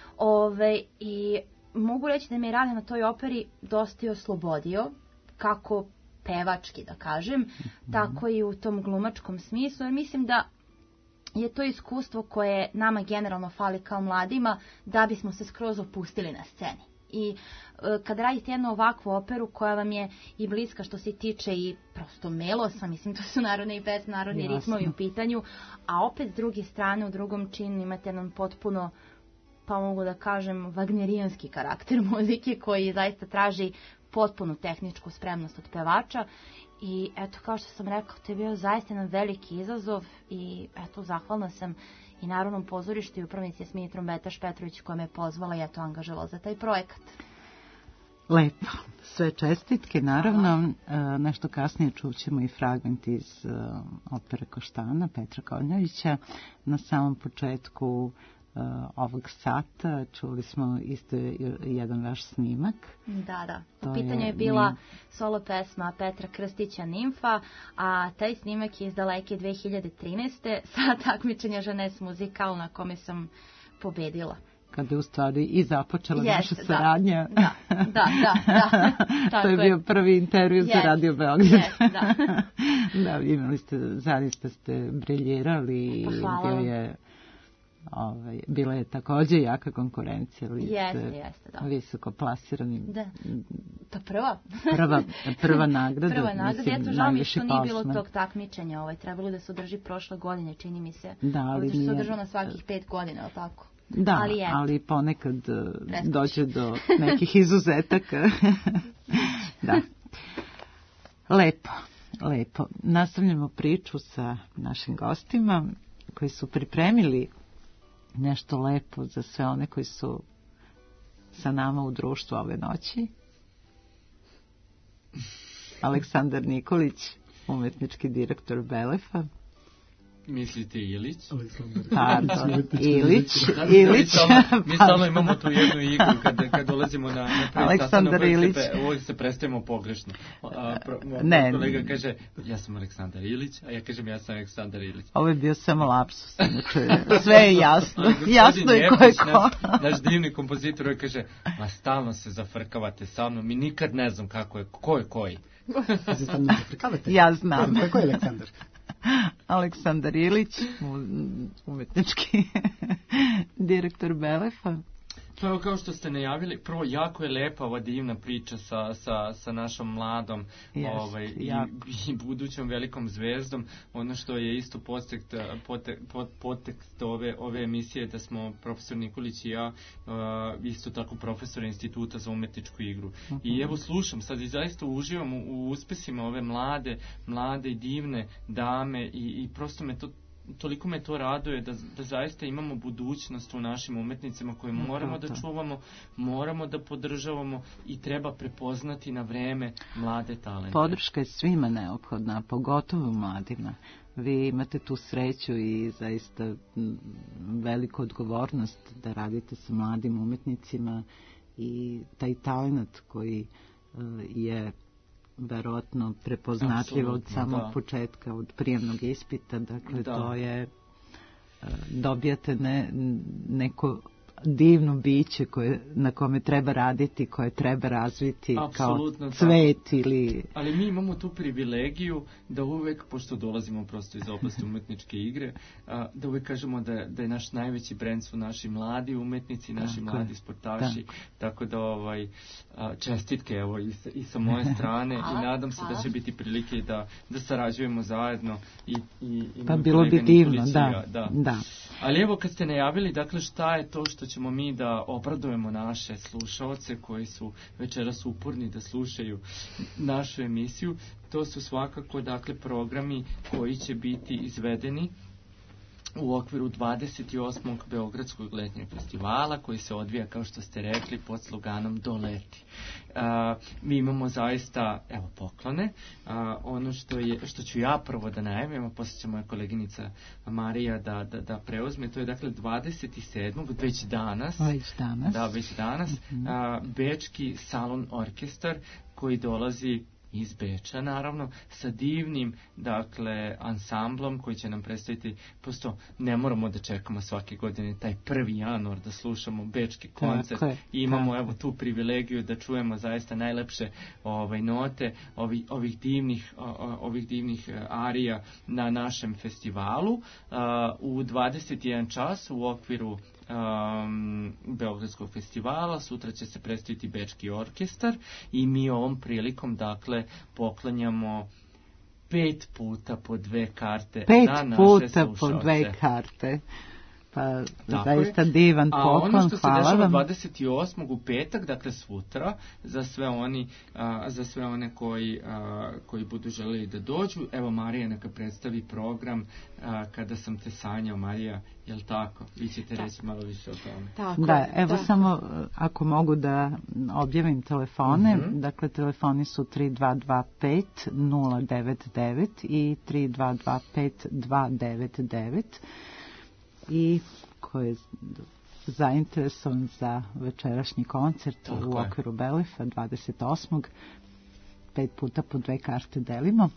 I mogu reći da me je rad na toj operi dosta oslobodio, kako pevački da kažem, tako i u tom glumačkom smislu, jer mislim da je to iskustvo koje nama generalno fali kao mladima da bismo se skroz opustili na sceni. I kad radite jednu ovakvu operu koja vam je i bliska što se tiče i prosto melosa, mislim to su narodne i narodni ritmovi u pitanju, a opet s druge strane u drugom činu imate jedan potpuno, pa mogu da kažem, wagnerijanski karakter muzike koji zaista traži potpunu tehničku spremnost od pevača i eto, kao što sam rekla, to je bio zaista jedan veliki izazov i eto, zahvalna sam i Narodnom pozorištu i upravnici Jasmini Trombetaš Petrović koja me pozvala i eto angažovala za taj projekat. Lepo, sve čestitke, naravno. Nešto kasnije čućemo i fragment iz opere Koštana Petra Konjovića. Na samom početku ovog sata čuli smo isto jedan vaš snimak. Da. U pitanju je bila solo pesma Petra Krstića Nimfa, a taj snimak je iz daleke 2013. sa takmičenja Ženes Muzikal na kome sam pobedila. Kada je u stvari i započela naša saradnja. Da. To je bio prvi intervju za Radio Beograd. Da, imali ste, zaista ste briljirali i bila je također jaka konkurencija. Jeste, da. Visoko plasirani. Da. Pa prva nagrada. Prva nagrada. Eto, žao mi što nije bilo tog takmičenja. Trebalo da se održi prošle godine, čini mi se. Da, ali nije. Se održao na svakih 5 godina, ali tako? Da, ali ponekad dođe do nekih izuzetaka. Da. Lepo. Nastavljamo priču sa našim gostima koji su pripremili nešto lepo za sve one koji su sa nama u društvu ove noći. Aleksandar Nikolić, umetnički direktor Belefa. Mislite Ilić? Pardon, Ilić. Mi stalno imamo tu jednu igru kad dolazimo na Aleksandar Ilić. Uvijek se predstavimo pogrešno. Ne. Kolega kaže, ja sam Aleksandar Ilić, a ja kažem, ja sam Aleksandar Ilić. Ovo je bio samo lapsus. Sve je jasno. Jasno je ko je ko. Naš divni kompozitor kaže, ma stalno se zafrkavate sa mnom i nikad ne znam ko je koji. Ja znam. Ko je Aleksandar? Aleksandar Ilić, umetnički direktor Belefa. Pa kao što ste najavili, prvo jako je lepa ova divna priča sa našom mladom i budućom velikom zvezdom. Ono što je isto podtekst ove emisije, da smo profesor Nikolić i ja isto tako profesor Instituta za umetničku igru. I evo slušam sad i zaista uživam u uspesima ove mlade i divne dame i prosto toliko me to raduje da zaista imamo budućnost u našim umetnicima koje moramo da čuvamo, moramo da podržavamo i treba prepoznati na vreme mlade talente. Podrška je svima neophodna, pogotovo mladima. Vi imate tu sreću i zaista veliku odgovornost da radite sa mladim umetnicima i taj talent koji je verovatno prepoznatljivo od samog početka, od prijemnog ispita, dakle to je, dobijate neko divno biće na kome treba raditi, koje treba razviti kao cvet ili... Ali mi imamo tu privilegiju da uvek, pošto dolazimo prosto iz oblasti umetničke igre, da uvek kažemo da je naš najveći brend su naši mladi umetnici, naši mladi sportaši, tako da čestitke evo i sa moje strane i nadam se da će biti prilike da sarađujemo zajedno i pa bilo bi divno, da. Ali evo kad ste najavili, dakle šta je to što ćemo mi da obradujemo naše slušaoce koji su večeras uporni da slušaju našu emisiju, to su svakako dakle programi koji će biti izvedeni u okviru 28. Beogradskog letnjeg festivala koji se odvija, kao što ste rekli, pod sloganom Do leti. Mi imamo zaista, evo, poklone. Ono što ću ja prvo da najavim, a posle će moja koleginica Marija da preuzme, to je dakle 27. već danas. Da, već danas. Bečki salon orkestar koji dolazi iz Beča, naravno, sa divnim, dakle, ansamblom koji će nam predstaviti, prosto ne moramo da čekamo svake godine taj 1. januar da slušamo bečki koncert i imamo evo tu privilegiju da čujemo zaista najlepše note ovih divnih arija na našem festivalu u 21 čas u okviru Beogradskog festivala. Sutra će se predstaviti Bečki orkestar i mi ovom prilikom dakle poklanjamo 5 puta po 2 karte za naše slušalce. 5 puta po 2 karte. Pa zaista divan poklon, hvala vam. A ono što se dešava 28. u petak, dakle sutra, za sve one koji budu želeli da dođu, evo Marija neka predstavi program Kada sam te sanjao. Marija, jel tako? Vi ćete reći malo više o tome. Tako, evo samo ako mogu da objavim telefone, dakle telefoni su 3225 099 i 3225 299 i ko je zainteresovan za večerašnji koncert u okviru Belefa 28. 5 puta po 2 karte delimo.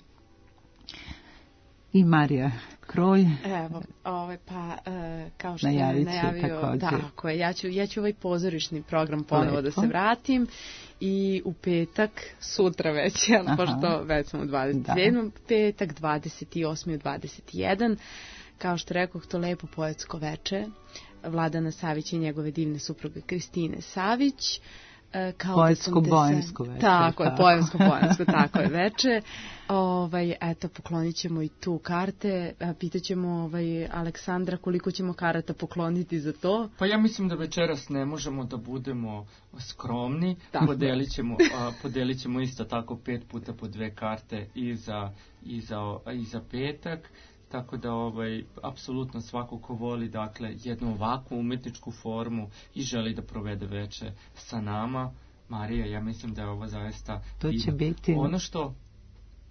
I Marija Kroj. Evo, kao što je najavio, tako je, ja ću ovaj pozorišni program ponovo da se vratim i u petak, sutra već, pošto već smo u 27. petak, 28. u 21. Kao što rekoh, to lepo poetsko veče Vladana Savića i njegove divne supruge Kristine Savić. Poetsko-bojansko veče. Tako je, poetsko-bojansko, tako je veče. Eto, poklonit ćemo i tu karte. Pitaćemo Aleksandra koliko ćemo karata pokloniti za to. Pa ja mislim da večeras ne možemo da budemo skromni. Podelit ćemo isto tako 5 puta po 2 karte i za petak. Tako da apsolutno svako ko voli dakle jednu ovakvu umetničku formu i želi da provede veče sa nama, Marija, ja mislim da je ovo zaista to će biti ono što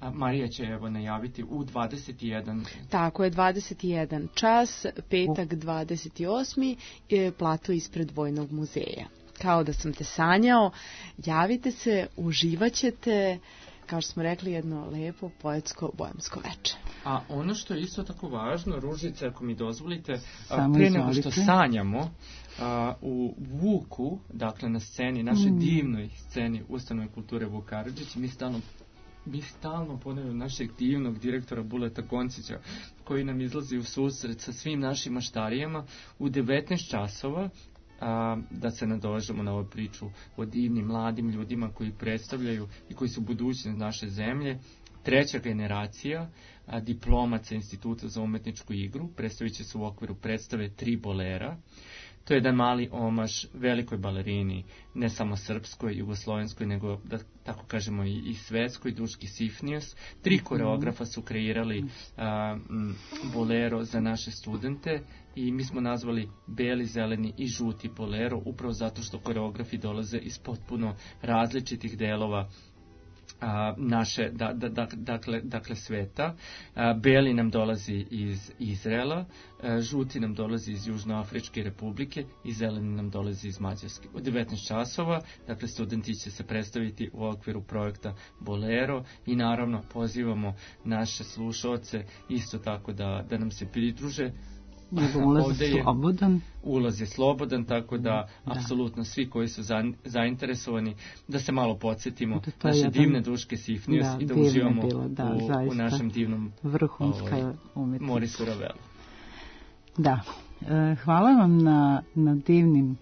A Marija će evo najaviti u 21. Tako je, 21 čas, petak 28. Plato ispred Vojnog muzeja. Kao da sam te sanjao, javite se, uživaćete, kao što smo rekli, jedno lepo poetsko bojemsko veče. A ono što je isto tako važno, Ružice, ako mi dozvolite, Samo pre nego izvolite. što sanjamo, u Vuku, dakle na sceni, našoj divnoj sceni Ustanove kulture Vuk Karadžić, mi stalno ponavljamo našeg divnog direktora Buleta Goncića, koji nam izlazi u susret sa svim našim maštarijama u 19 časova, da se nadovežemo na ovu priču o divnim mladim ljudima koji predstavljaju i koji su budućnost naše zemlje. Treća generacija diplomaca Instituta za umetničku igru predstavit će se u okviru predstave Tri bolera. To je jedan mali omaž velikoj balerini, ne samo srpskoj, jugoslovenskoj, nego, da tako kažemo, i svetskoj, Duški Sifnijos. 3 koreografa su kreirali bolero za naše studente i mi smo nazvali beli, zeleni i žuti bolero, upravo zato što koreografi dolaze iz potpuno različitih delova naše, dakle sveta. Beli nam dolazi iz Izraela, žuti nam dolazi iz Južnoafričke republike i zeleni nam dolazi iz Mađarske. U 19 časova, dakle, studenti će se predstaviti u okviru projekta Bolero i naravno pozivamo naše slušaoce isto tako da nam se pridruže. Ulaz je slobodan. Ulaz je slobodan, tako da apsolutno svi koji su zainteresovani da se malo podsjetimo naše divne Duške Sifnijos i da uživamo u našem divnom Morisu Ravelu. Da, hvala vam na divnim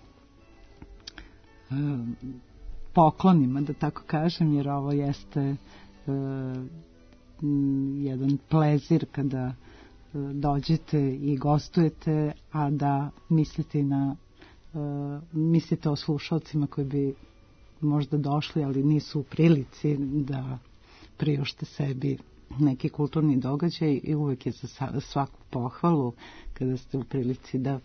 poklonima, da tako kažem, jer ovo jeste jedan plezir kada dođete i gostujete, a da mislite o slušalcima koji bi možda došli, ali nisu u prilici da priušte sebi neki kulturni događaj, i uvek je za svaku pohvalu kada ste u prilici da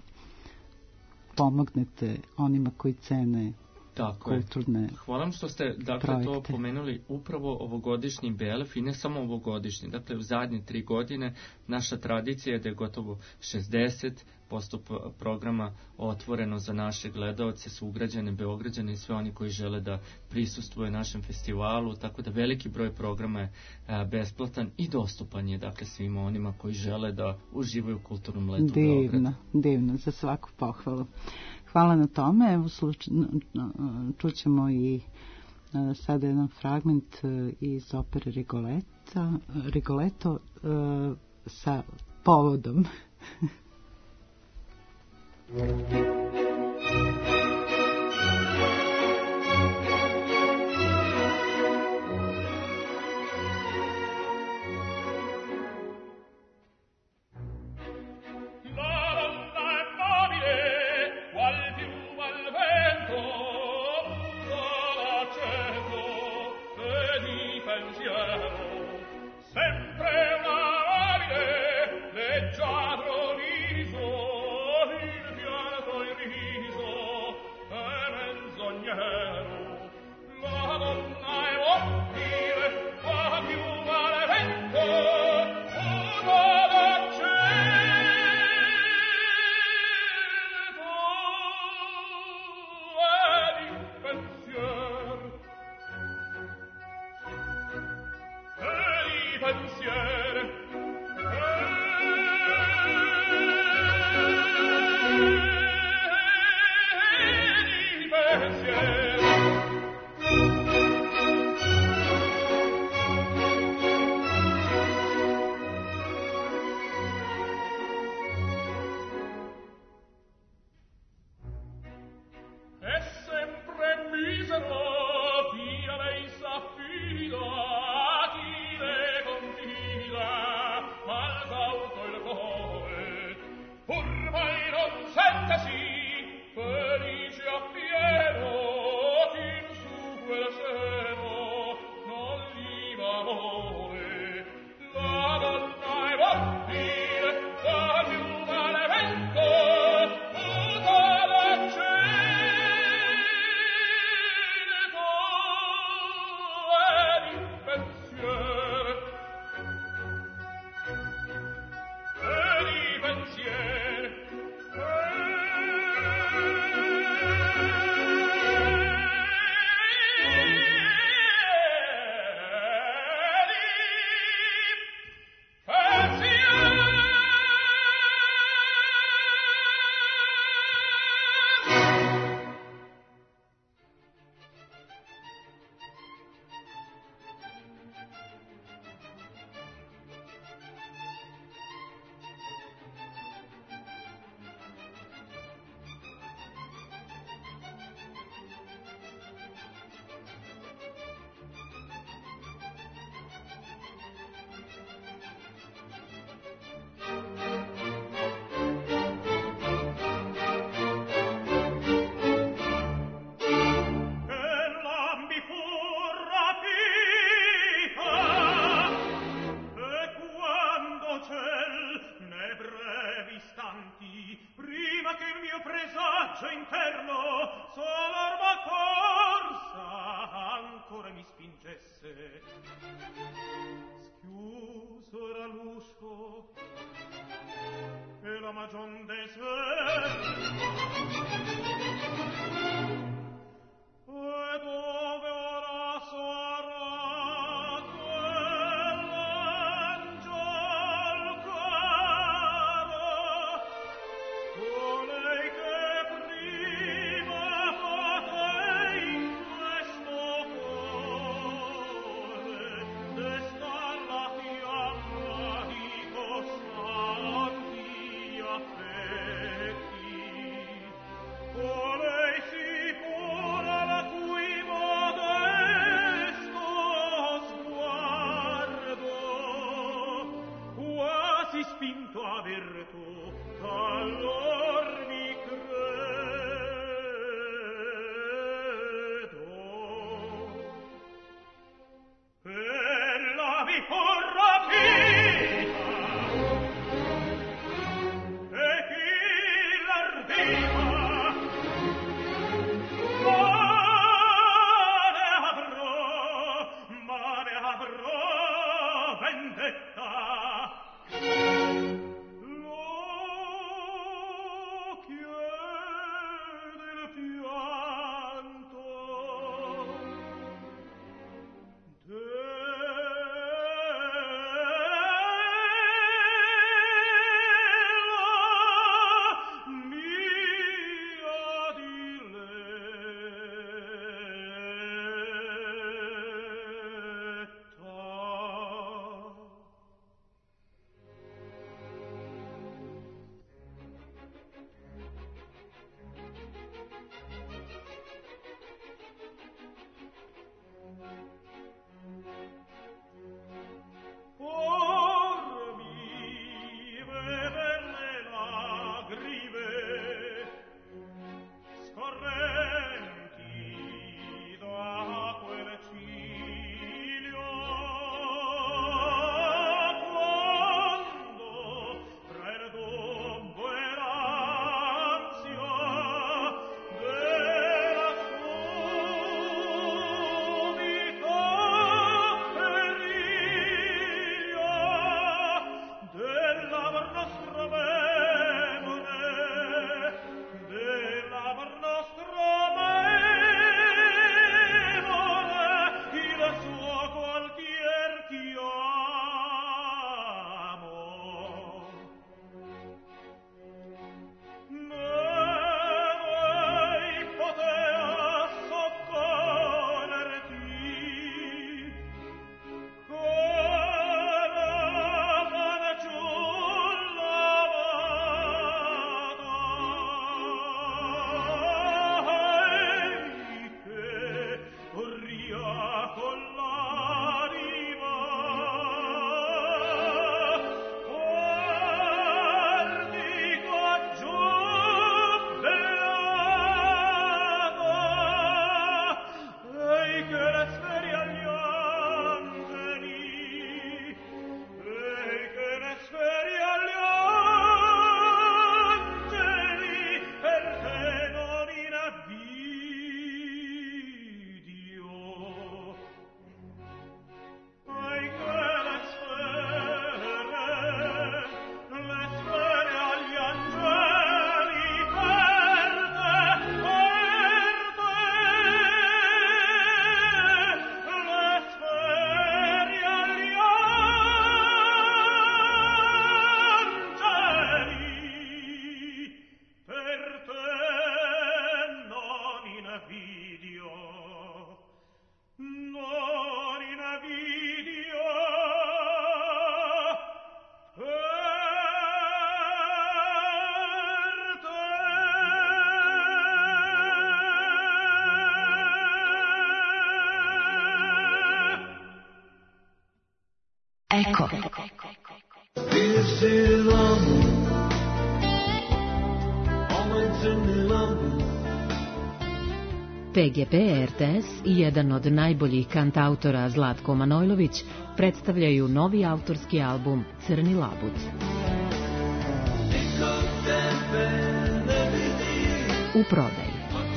pomognete onima koji cene kulturne. Hvala vam što ste to pomenuli, upravo ovogodišnji BLF i ne samo ovogodišnji. Dakle, u zadnje 3 godine naša tradicija je da je gotovo 60% programa otvoreno za naše gledaoce, sugrađane, Beograđane i sve oni koji žele da prisustvuju našem festivalu, tako da veliki broj programa je besplatan i dostupan je, dakle, svima onima koji žele da uživaju u kulturnom letu u Beogradu. Divno, za svaku pohvalu. Hvala na tome. Evo, čućemo i sada jedan fragment iz opere Rigoletto sa povodom. pensier braccio interno, solo orma corsa ancora mi spingesse. Schiuso era l'uscio e la magion deserta. E dove ora sarà spinto a virtù, allor mi credo. Ella mi fu rapita, e chi l'ardiva, ma ne avrò vendetta. Ecco. PGP RTS i jedan od najboljih kantautora Zlatko Manojlović predstavljaju novi autorski album Crni labud. u prodaji.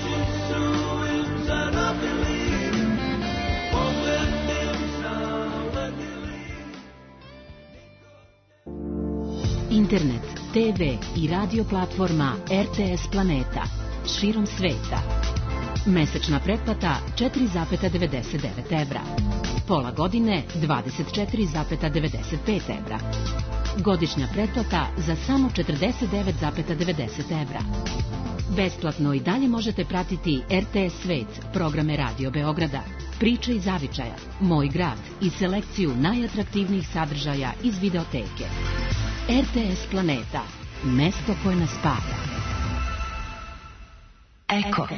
Internet, TV i radio platforma RTS Planeta širom sveta. Mesečna pretplata 4,99 evra. Pola godine 24,95 evra. Godišnja pretplata za samo 49,90 evra. Besplatno i dalje možete pratiti RTS Svet, programe Radio Beograda, Priče iz zavičaja, Moj grad i selekciju najatraktivnijih sadržaja iz videoteke. RTS Planeta, mesto koje nas spaja. Eko.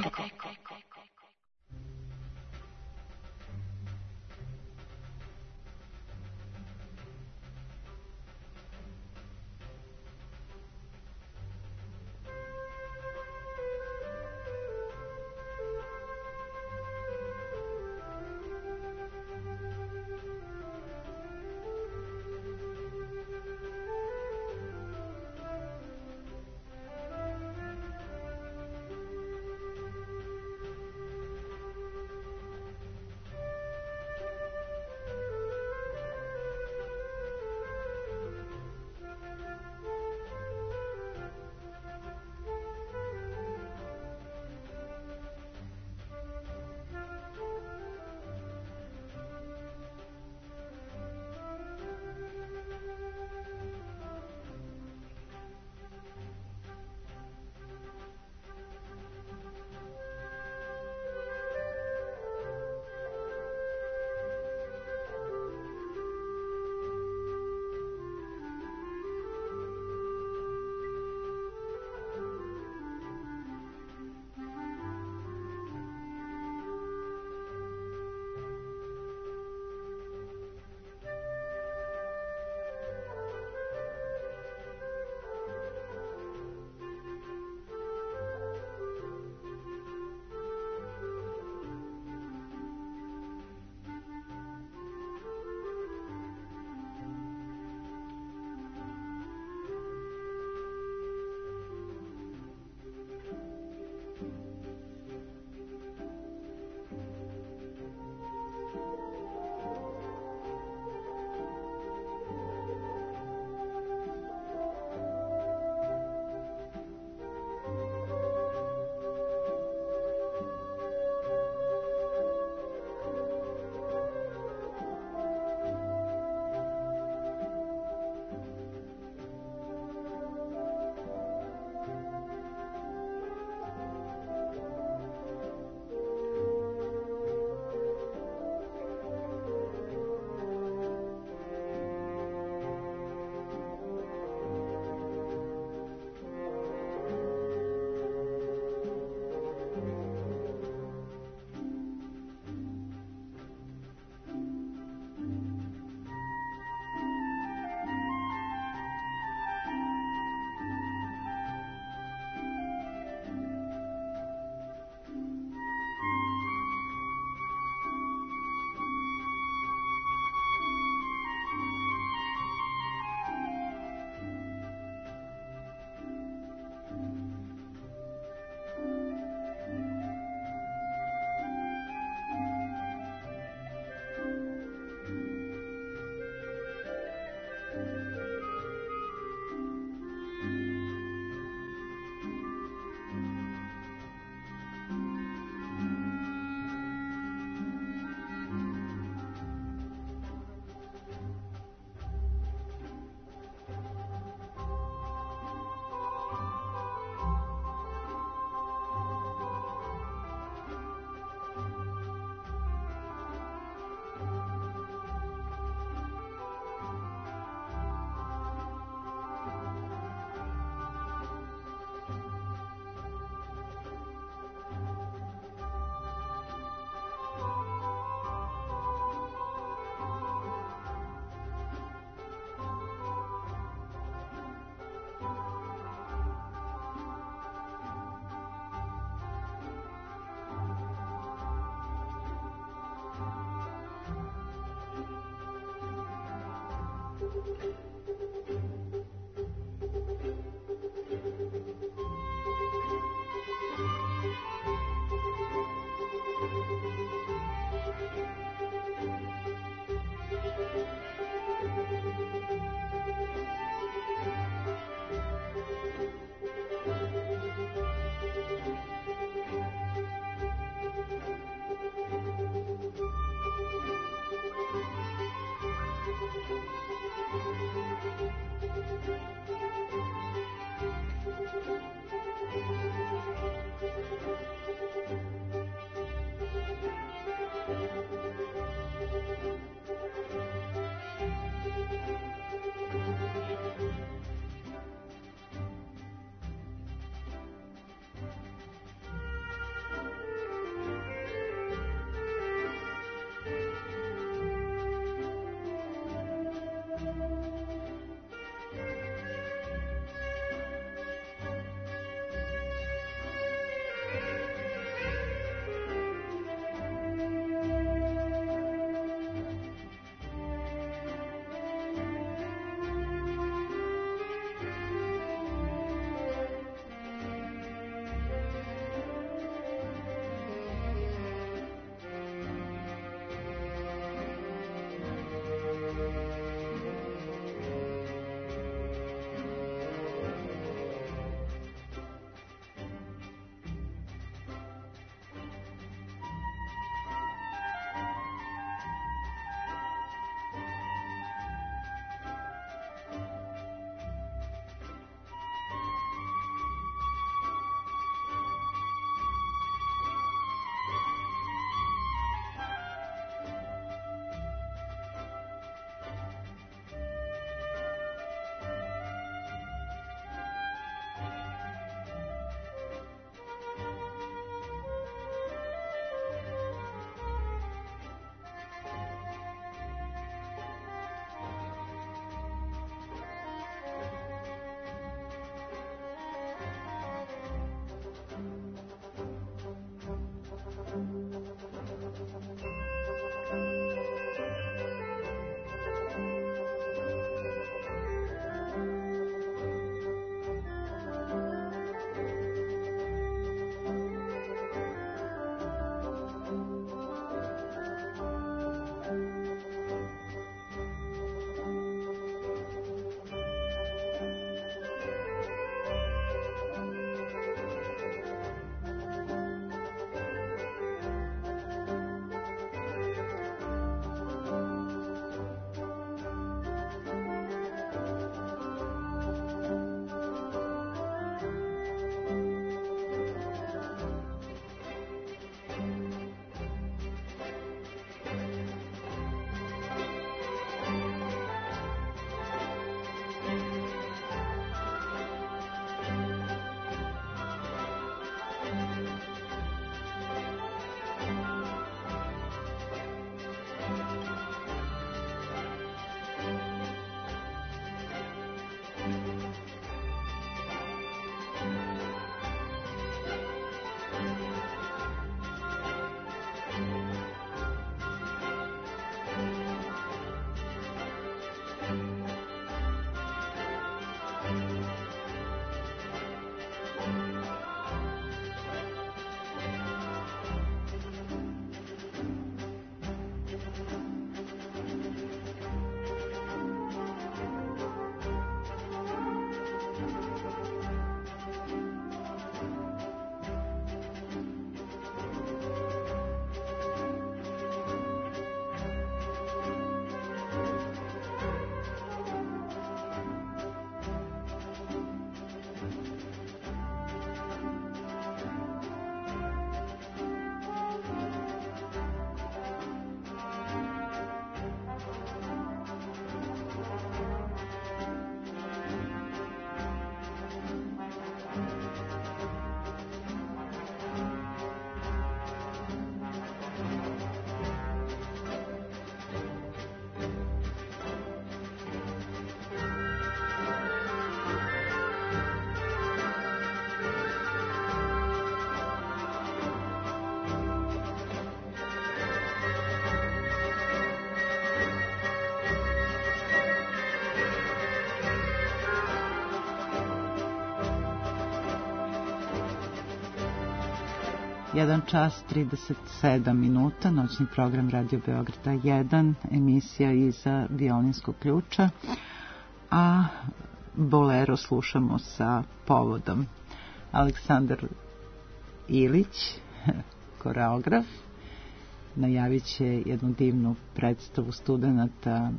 1 čas 37 minuta, noćni program Radio Beograda 1, emisija iza violinskog ključa, a bolero slušamo sa povodom. Aleksandar Ilić, koreograf, najavit će jednu divnu predstavu studenta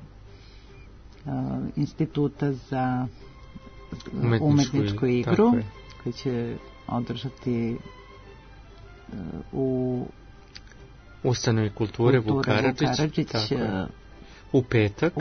Instituta za umetničku igru, koji će održati u ustanovi kulture Vuk Karadžić u petak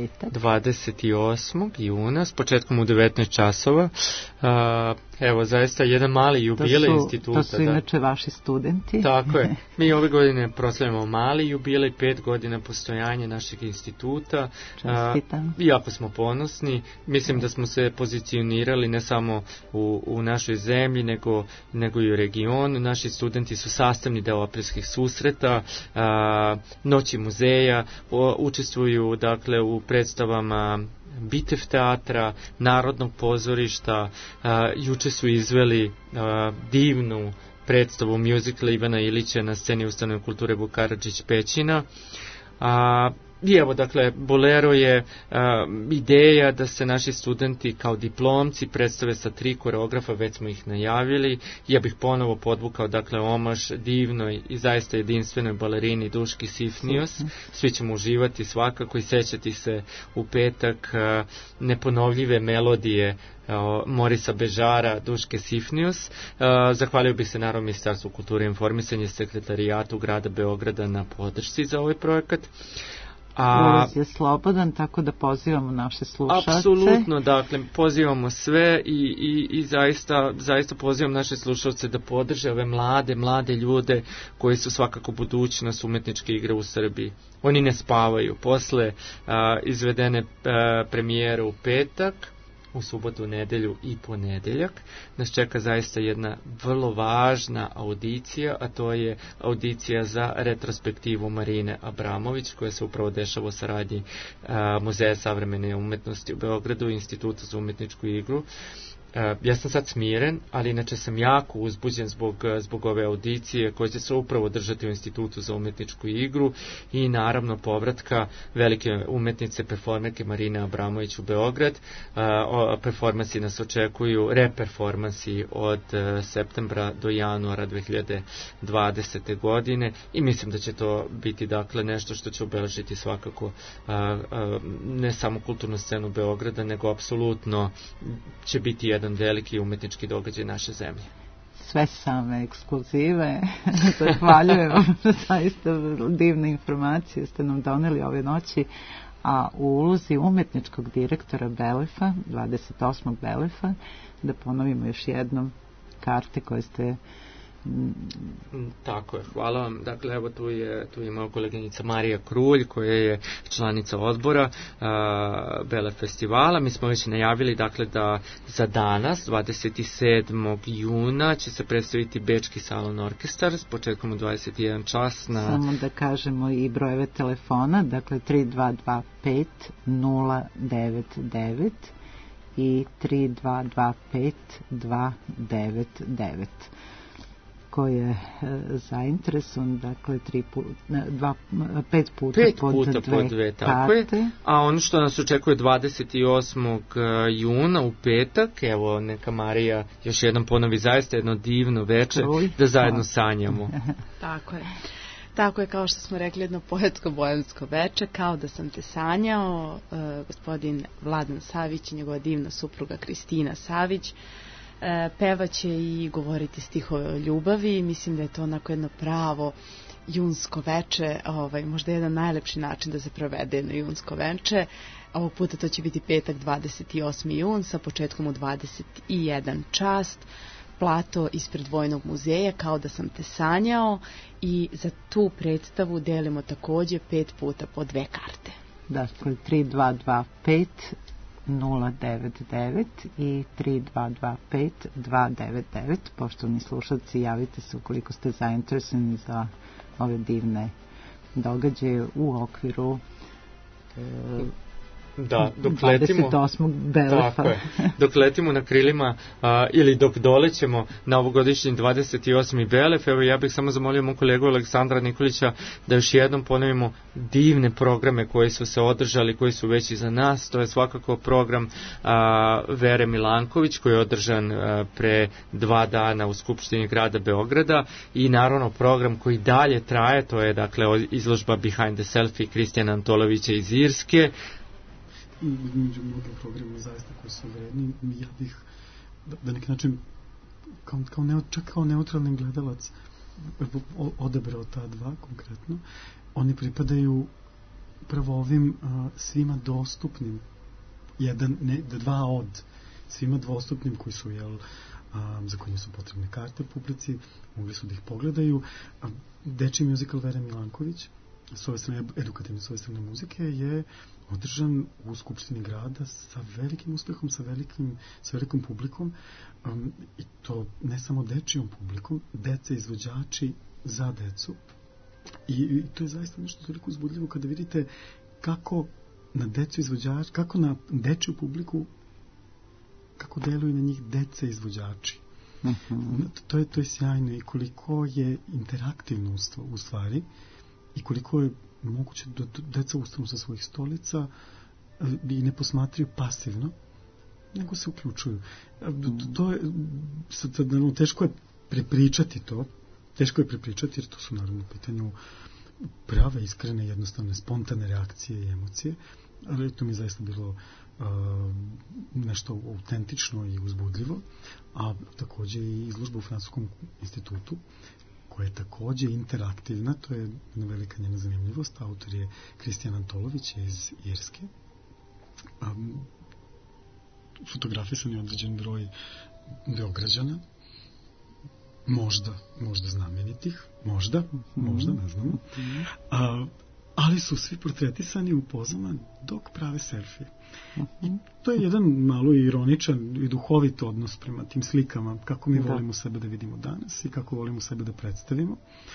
28. juna s početkom u 19 časova. Evo, zaista jedan mali jubilej instituta. To su inače vaši studenti. Tako je. Mi ove godine proslavljamo mali jubilej, 5 godina postojanja našeg instituta. Čestitam. Jako smo ponosni. Mislim da smo se pozicionirali ne samo u našoj zemlji, nego i u regionu. Naši studenti su sastavni deo aprilskih susreta, noći muzeja, učestvuju dakle u predstavama Bitev teatra, Narodnog pozorišta. Juče su izveli divnu predstavu muzikla Ivana Ilića na sceni ustanove kulture Vuk Karadžić Pećina. I evo, dakle, bolero je ideja da se naši studenti kao diplomci predstave sa 3 koreografa, već smo ih najavili. Ja bih ponovo podvukao, dakle, omaž divnoj i zaista jedinstvenoj balerini Duški Sifnius. Svi ćemo uživati svakako i sećati se u petak neponovljive melodije Morisa Bežara, Duške Sifnius. Zahvalio bih se naravno Ministarstvu kulture i informisanja, sekretarijatu grada Beograda na podršci za ovaj projekat. Ulaz je slobodan, tako da pozivamo naše slušalce. Apsolutno, dakle, pozivamo sve i zaista pozivam naše slušalce da podrže ove mlade ljude koji su svakako budućnost umetničke igre u Srbiji. Oni ne spavaju. Posle izvedene premijere u petak, u subotu, nedelju i ponedeljak nas čeka zaista jedna vrlo važna audicija, a to je audicija za retrospektivu Marine Abramović, koja se upravo dešava u saradnji Muzeja savremene umetnosti u Beogradu i Instituta za umetničku igru. Ja sam sad smiren, ali inače sam jako uzbuđen zbog ove audicije koja će se upravo držati u Institutu za umetničku igru i naravno povratka velike umetnice performerke Marine Abramović u Beograd. Performansi nas očekuju, reperformansi od septembra do januara 2020. godine i mislim da će to biti dakle nešto što će obeležiti svakako ne samo kulturnu scenu Beograda, nego apsolutno će biti jedan veliki umetnički događaj naše zemlje. Sve same ekskluzive. Zahvaljujem vam, zaista divne informacije ste nam doneli ove noći. A u ulozi umetničkog direktora Belefa, 28. Belefa, da ponovimo još jednom karte koje ste Tako je, hvala vam. Dakle, evo tu je moja koleginica Marija Krulj, koja je članica odbora Bele festivala. Mi smo već najavili, dakle, da za danas, 27. juna, će se predstaviti Bečki salon orkestar s početkom u 21 čas na... Samo da kažemo i brojeve telefona, dakle 3225 099 i 3225 299. Ko je zainteresovan, dakle 5 puta po dve karte. A ono što nas očekuje 28. juna u petak, evo neka Marija još jednom ponovi, zaista jedno divno večer da zajedno sanjamo. Tako je. Tako je, kao što smo rekli, jedno poetsko-bojansko veče, kao da sam te sanjao, gospodin Vladan Savić i njegova divna supruga Kristina Savić pevaće i govoriti stihove o ljubavi. Mislim da je to onako jedno pravo junsko veče, možda jedan najlepši način da se provede jedno junsko veče. Ovog puta to će biti petak 28. jun sa početkom u 21 čas. Plato ispred Vojnog muzeja, kao da sam te sanjao, i za tu predstavu delimo takođe 5 puta po 2 karte. Dakle, 3225 099 i 3225 299. Poštovani slušalci, javite se ukoliko ste zainteresovani za ove divne događaje u okviru dok letimo 28. Belefa. Dok letimo na krilima ili dok dolećemo na ovogodišnji 28. Belef, evo ja bih samo zamolio moj kolegu Aleksandra Nikolića da još jednom ponovimo divne programe koji su se održali, koji su već iza nas. To je svakako program Vere Milanković koji je održan pre 2 dana u Skupštini grada Beograda, i naravno program koji dalje traje, to je dakle izložba Behind the Selfie Kristijana Antolovića iz Irske. Među mnogim programima zaista koji su vredni, ja bih da neki način čak kao neutralni gledalac odabrao ta 2 konkretno. Oni pripadaju prvo ovim svima dostupnim, 2 od svima dostupnim koji su za koje su potrebne karte publici, mogli su da ih pogledaju. Dečiji muzikal Vere Milanković s ove strane, edukativne s ove strane muzike, je održan u Skupštini grada sa velikim uspehom, sa velikom publikom, i to ne samo dečijom publikom, deca izvođači za decu, i to je zaista nešto toliko uzbudljivo kada vidite kako na decu izvođači, kako na dečiju publiku, kako deluju na njih deca izvođači. To je sjajno, i koliko je interaktivno u stvari, i koliko je moguće da deca ustanu sa svojih stolica i ne posmatraju pasivno, nego se uključuju. To je, naravno, teško je prepričati to, jer to su naravno u pitanju prave, iskrene, jednostavne, spontane reakcije i emocije, ali to mi je zaista bilo nešto autentično i uzbudljivo, a takođe i izložba u Francuskom institutu, koja je takođe interaktivna, to je jedna velika njena zanimljivost. Autor je Kristijan Antolović iz Irske. Fotografisan je određen broj Beograđana, možda znamenitih, možda, ne znamo, ali su svi portretisani u pozama dok prave selfije. I to je jedan malo ironičan i duhovit odnos prema tim slikama, kako mi volimo sebe da vidimo danas i kako volimo sebe da predstavimo.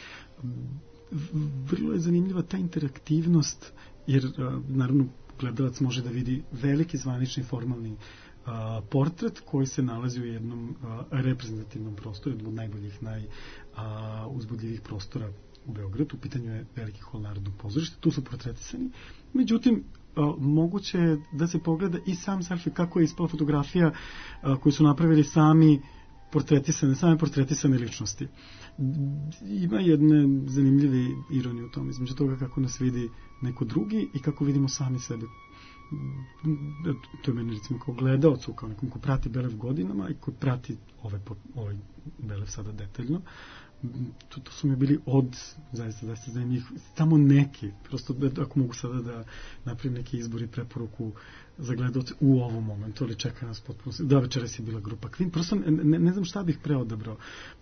Vrlo je zanimljiva ta interaktivnost, jer naravno gledalac može da vidi veliki zvanični formalni portret koji se nalazi u jednom reprezentativnom prostoru, jednom od najboljih, najuzbudljivih prostora u Beogradu. U pitanju je veliki hol Narodnog pozorišta, tu su portretisani. Međutim, moguće je da se pogleda i sam selfie, kako je ispala fotografija koju su napravili same portretisane ličnosti. Ima jedne zanimljive ironije u tom, između toga kako nas vidi neko drugi i kako vidimo sami sebe. To je meni, recimo, kao gledalcu, kao nekom ko prati Belev godinama i ko prati ovaj Belev sada detaljno, to su mi bili zaista zanimljivih, samo neki, prosto ako mogu sada da napravim neki izbor i preporuku za gledalce u ovom momentu, ali čeka nas potpuno, da, večeras je bila grupa Queen, prosto ne znam šta bih preodabrao.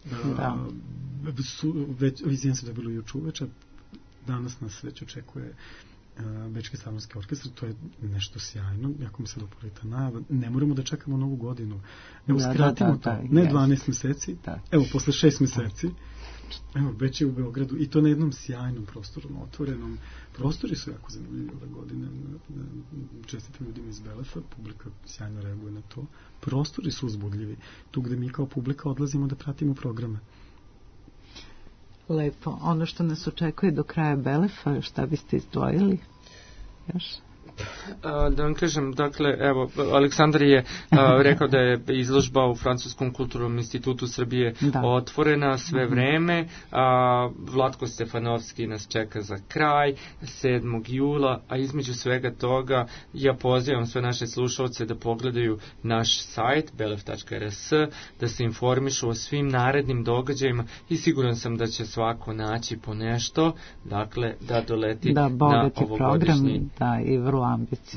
Izvijem se da je bilo juče uveče, danas nas već očekuje Bečki slavonski orkestar, to je nešto sjajno, jako mi se dopala ta najava, ne moramo da čekamo novu godinu, evo skratimo to, ne 12 meseci, evo posle 6 meseci, evo već je u Beogradu i to na jednom sjajnom prostoru, otvorenom. Prostori su jako zanimljivi ove godine, čestitam ljudima iz Belefa, publika sjajno reaguje na to, prostori su uzbudljivi, tu gde mi kao publika odlazimo da pratimo programe. Lepo. Ono što nas očekuje do kraja Belefa, šta biste izdvojili još? Da vam kažem, dakle, evo, Aleksandar je rekao da je izložba u Francuskom kulturnom institutu Srbije otvorena sve vreme. Vlatko Stefanovski nas čeka za kraj 7. jula, a između svega toga ja pozivam sve naše slušalce da pogledaju naš sajt belef.rs, da se informišu o svim narednim događajima i siguran sam da će svako naći po nešto, dakle, da doleti na ovogodišnji i vrlo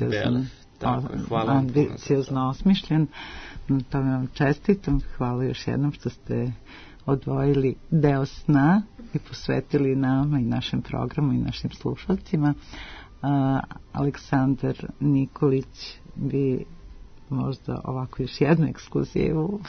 ambiciozno osmišljen. To vam čestitam. Hvala još jednom što ste odvojili deo sna i posvetili nama i našem programu i našim slušalcima. Aleksandar Nikolić bi možda ovako još jednu ekskluzivu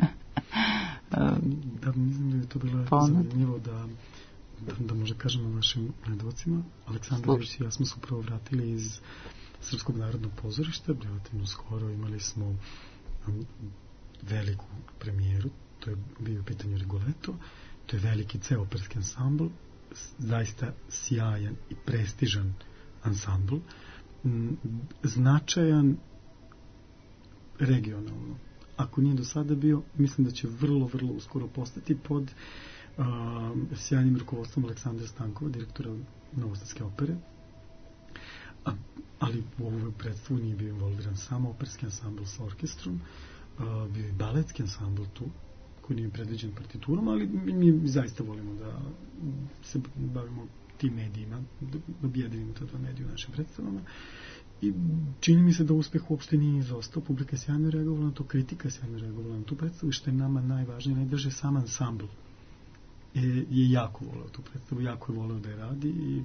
da, mislim da je to bilo zanimljivo da možda kažemo našim gledalcima. Aleksandar Ilić i ja smo se upravo vratili iz Srpskog narodnog pozorišta, relativno skoro imali smo veliku premijeru, to je bio u pitanju Rigoletto, to je veliki ceo operski ansambl, zaista sjajan i prestižan ansambl, značajan regionalno. Ako nije do sada bio, mislim da će vrlo uskoro postati pod sjajnim rukovodstvom Aleksandra Stankova, direktora Novosadske opere, ali u ovoj predstavu nije bio involviran samo operski ansambl sa orkestrom, bio je baletski ansambl tu, koji nije predviđen partiturom, ali mi zaista volimo da se bavimo tim medijima, da objedinimo ta dva medija u našim predstavama. I čini mi se da uspeh uopšte nije izostao, publika je sjajno reagovala na to, kritika je sjajno reagovala na tu predstavu, što je nama najvažnije, najdraže sam ansambl je jako voleo tu predstavu, jako je voleo da je radi i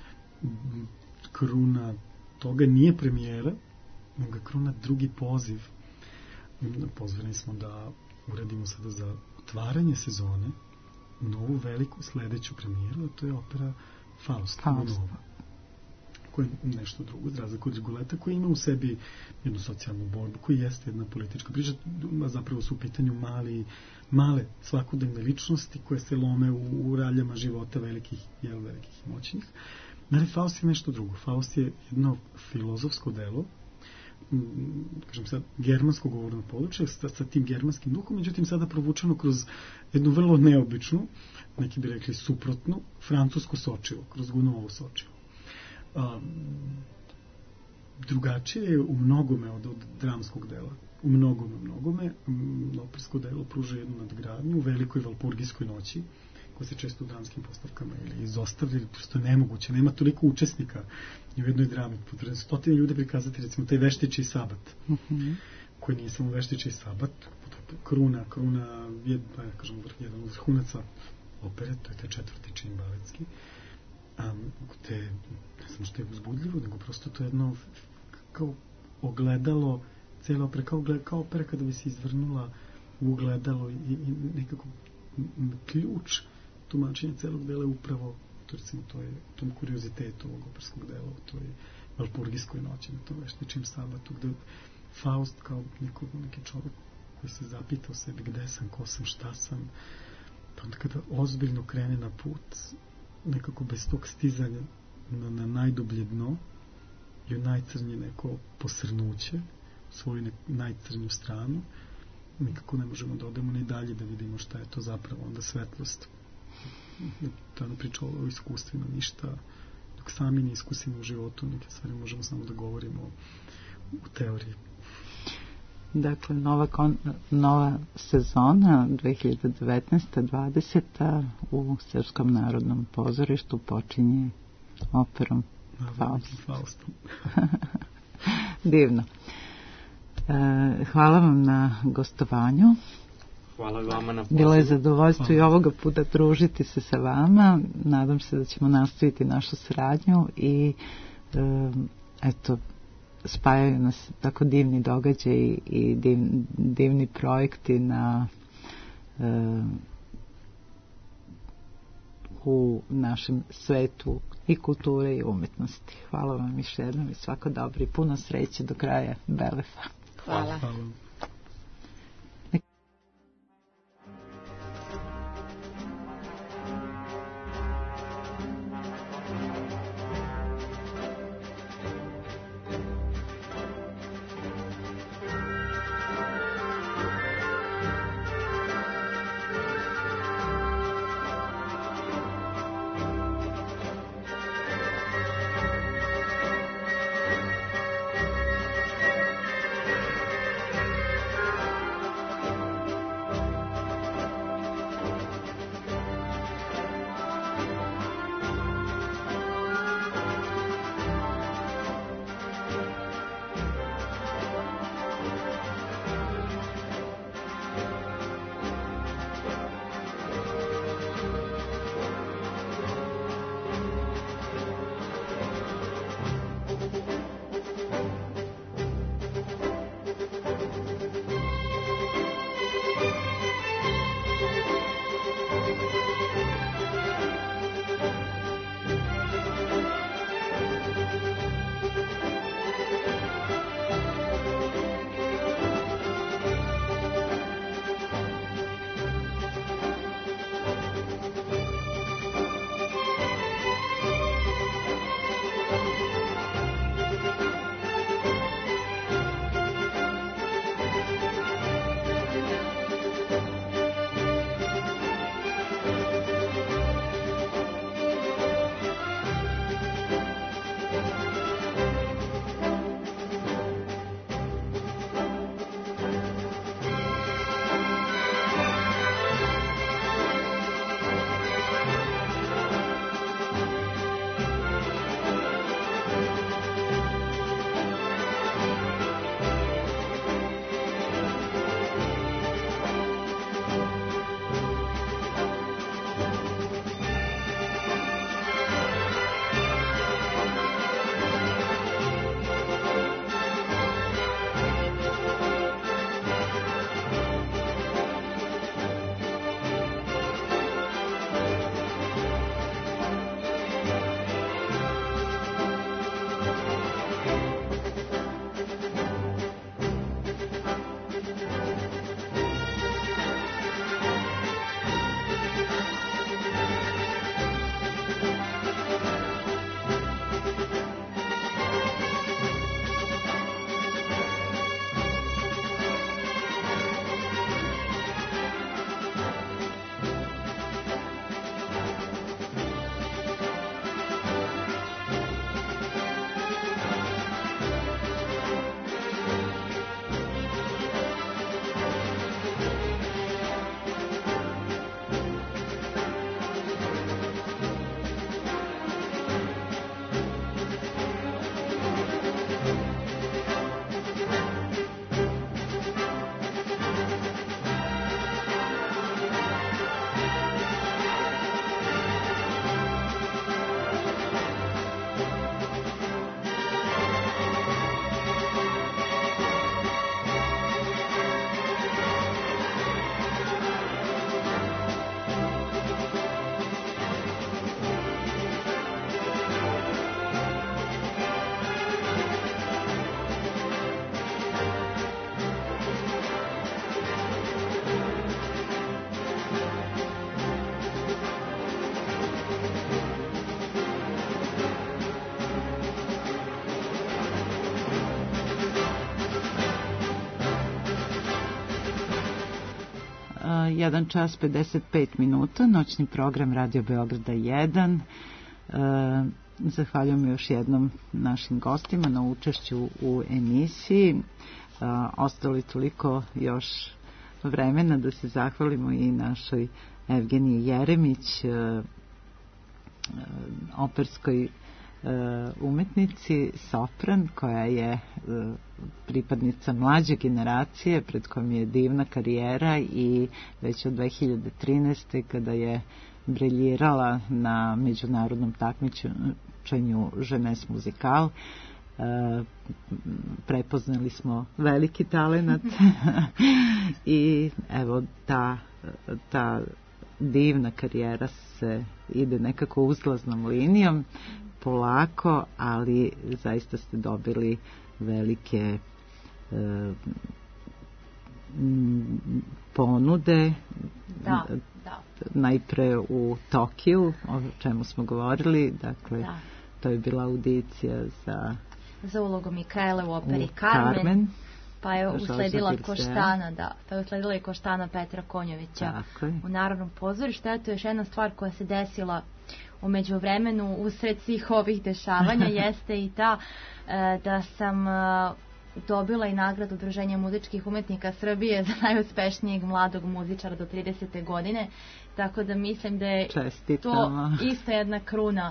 kruna toga nije premijera, nego kruna drugi poziv. Pozvani smo da uradimo sada za otvaranje sezone novu veliku sledeću premijeru, a to je opera Faust. Nova, koja je nešto drugo, za razliku od Rigoleta, koji ima u sebi jednu socijalnu borbu, koji jeste jedna politička priča, a zapravo su u pitanju male svakodnevne ličnosti koje se lome u raljama života velikih i moćnih. Naravno, Faust je nešto drugo. Faust je jedno filozofsko delo, kažem sad, germanskog govornog područja, sa tim germanskim duhom, međutim sada provučeno kroz jednu vrlo neobičnu, neki bi rekli suprotnu, francusko sočivo, kroz Gounovo sočivo. Drugačije je u mnogome od dramskog dela. U mnogome opersko delo pruža jednu nadgradnju u velikoj valpurgijskoj noći, koja se često u dramskim postavkama ili izostavlja, ili prosto nemoguće, nema toliko učesnika i u jednoj drami, potrebno 100 ljudi prikazati, recimo taj Veštičiji sabat, koji nije samo Veštičiji sabat, kruna jedan od vrhunaca opere, to je taj 4. čin baletski, te, ne znam što je uzbudljivo, nego prosto to je jedno kao ogledalo cijela opera, kao opera kada bi se izvrnula u ogledalo i nekako ključ tumačenja celog dela upravo to, recimo, to je tom kuriozitetu ovog operskog dela, u toj valpurgijskoj noći, na tom Veštičijem sabatu, gde Faust kao neki čovjek koji se zapita o sebi gde sam, ko sam, šta sam, pa onda kada ozbiljno krene na put, nekako bez tog stizanja na najdublje dno i u najcrnje neko posrnuće, svoju najcrnju stranu, nikako ne možemo da odemo ni dalje da vidimo šta je to zapravo onda svetlost. To je ona priča o iskustvima, ništa dok sami ne iskusimo u životu, neke stvari možemo samo da govorimo u teoriji. Dakle, nova sezona 2019-2020 u Srpskom narodnom pozorištu počinje operom Faustom. Divno. Hvala vam na gostovanju. Hvala vama na pozivu. Bilo je zadovoljstvo i ovoga puta družiti se sa vama. Nadam se da ćemo nastaviti našu saradnju i eto, spajaju nas tako divni događaji i divni projekti u našem svetu i kulture i umetnosti. Hvala vam još jednom i svako dobro i puno sreće do kraja Belefa. Hvala. Jedan čas 55 minuta, noćni program Radio Beograda 1. Zahvaljujem još jednom našim gostima na učešću u emisiji. ostalo je toliko još vremena da se zahvalimo i našoj Evgeniji Jeremić, operskoj umetnici, sopran, koja je pripadnica mlađe generacije, pred kojom je divna karijera i već od 2013. kada je briljirala na međunarodnom takmičenju Jeunesse Musicale, prepoznali smo veliki talenat i evo ta divna karijera se ide nekako uzlaznom linijom, polako, ali zaista ste dobili velike ponude. Da. Najpre u Tokiju, o čemu smo govorili, dakle, to je bila audicija za ulogu Mikaele u operi Carmen. Pa je usledila Koštana, pa je usledila i Koštana Petra Konjovića u Narodnom pozorištu. Eto, još jedna stvar koja se desila u međuvremenu usred svih ovih dešavanja jeste i ta da sam dobila i nagradu Udruženja muzičkih umetnika Srbije za najuspešnijeg mladog muzičara do 30. godine, tako da mislim da je to isto jedna kruna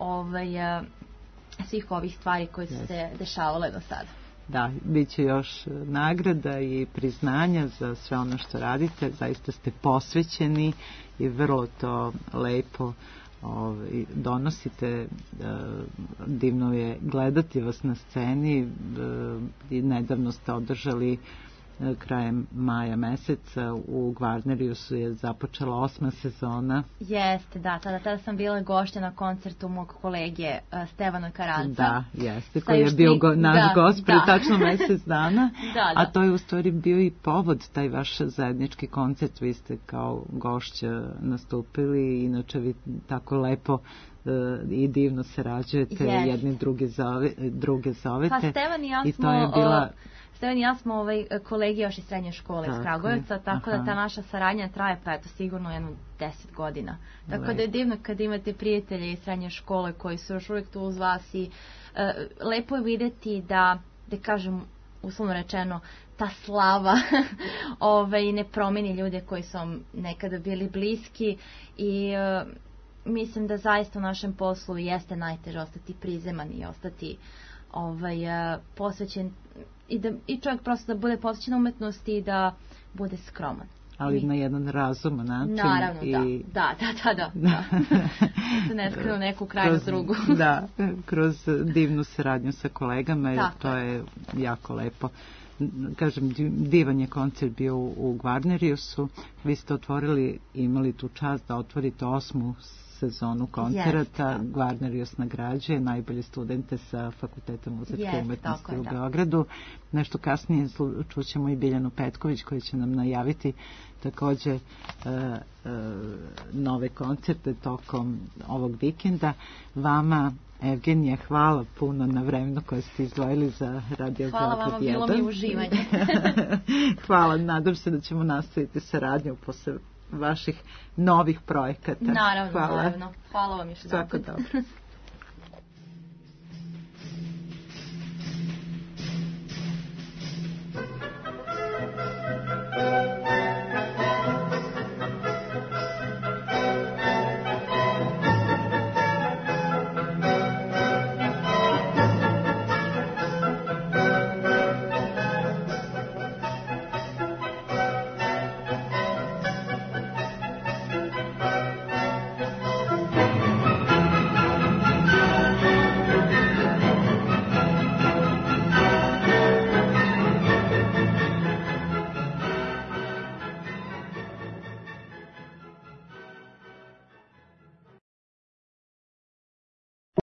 svih ovih stvari koje su se dešavale do sada. Da, bit će još nagrada i priznanja za sve ono što radite, zaista ste posvećeni i vrlo to lepo donosite, divno je gledati vas na sceni i nedavno ste održali krajem maja meseca u Gvarneriusu je započela 8. sezona. Jeste, da, tada sam bila gošća na koncertu mog kolege Stevana Karanca. Da, jeste, koji je bio naš gost pre tačno mesec dana, a to je u stvari bio i povod, taj vaš zajednički koncert, vi ste kao gošća nastupili, inače vi tako lepo i divno sarađujete, jedni druge zovete. Pa Stevan i ja smo... Stevan i ja smo kolegi još iz srednje škole iz Kragujevca, tako da ta naša saradnja traje pa eto sigurno 10 godina. Tako da je divno kad imate prijatelje iz srednje škole koji su još uvijek tu uz vas i lepo je vidjeti da kažem uslovno rečeno ta slava ne promeni ljude koji su nekada bili bliski i mislim da zaista u našem poslu jeste najteže ostati prizeman i ostati posvećen i čovjek prosto da bude posvećen umetnosti i da bude skroman. Ali na jedan razuman način. Naravno, da. Da se ne skrenu neku krajnu drugu. Da, kroz divnu saradnju sa kolegama, jer to je jako lepo. Kažem, divan je koncert bio u Gvarneriusu. Vi ste imali tu čast da otvorite 8. sezonu koncerata. Gvarnerius nagrađuje najbolje studente sa Fakulteta muzičke umetnosti u Beogradu. Nešto kasnije čućemo i Biljanu Petković koji će nam najaviti takođe nove koncerte tokom ovog vikenda. Vama, Evgenija, hvala puno na vremenu koje ste izdvojili za Radio Beograd 1. Hvala vama, bilo mi uživanje. Hvala, nadam se da ćemo nastaviti saradnju posle vaših novih projekata. Naravno. Hvala vam još. Svako dobro.